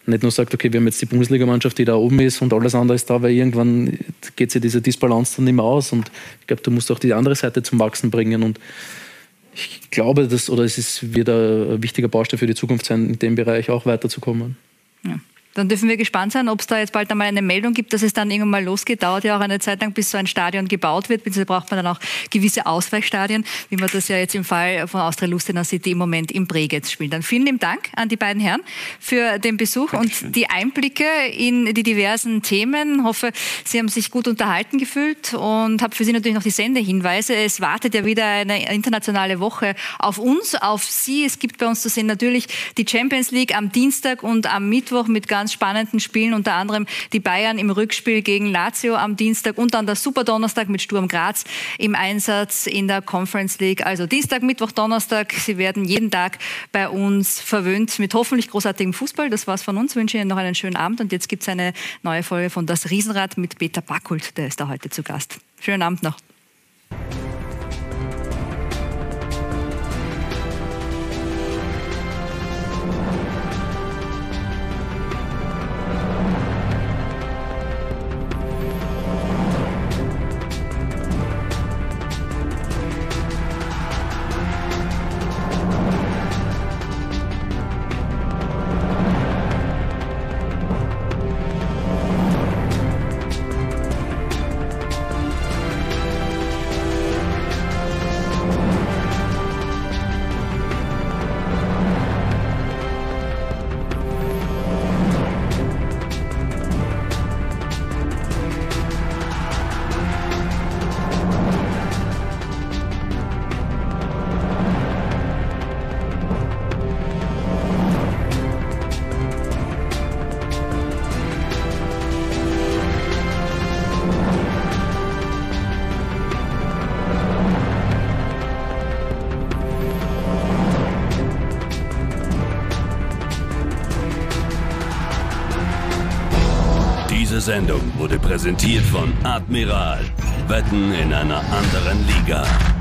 nicht nur sagt, okay, wir haben jetzt die Bundesligamannschaft, die da oben ist und alles andere ist da, weil irgendwann geht sich diese Disbalance dann nicht mehr aus und ich glaube, du musst auch die andere Seite zum Wachsen bringen und ich glaube, dass, oder es ist, wird ein wichtiger Baustein für die Zukunft sein, in dem Bereich auch weiterzukommen. Ja. Dann dürfen wir gespannt sein, ob es da jetzt bald einmal eine Meldung gibt, dass es dann irgendwann mal losgeht. Dauert ja auch eine Zeit lang, bis so ein Stadion gebaut wird. Beziehungsweise braucht man dann auch gewisse Ausweichstadien, wie man das ja jetzt im Fall von Austria Lustenau City im Moment im Bregenz spielt. Dann vielen lieben Dank an die beiden Herren für den Besuch und die Einblicke in die diversen Themen. Ich hoffe, Sie haben sich gut unterhalten gefühlt und habe für Sie natürlich noch die Sendehinweise. Es wartet ja wieder eine internationale Woche auf uns, auf Sie. Es gibt bei uns zu sehen natürlich die Champions League am Dienstag und am Mittwoch mit ganz spannenden Spielen, unter anderem die Bayern im Rückspiel gegen Lazio am Dienstag und dann der Superdonnerstag mit Sturm Graz im Einsatz in der Conference League. Also Dienstag, Mittwoch, Donnerstag. Sie werden jeden Tag bei uns verwöhnt mit hoffentlich großartigem Fußball. Das war's von uns. Ich wünsche Ihnen noch einen schönen Abend und jetzt gibt es eine neue Folge von Das Riesenrad mit Peter Backhult. Der ist da heute zu Gast. Schönen Abend noch. Diese Sendung wurde präsentiert von Admiral. Wetten in einer anderen Liga.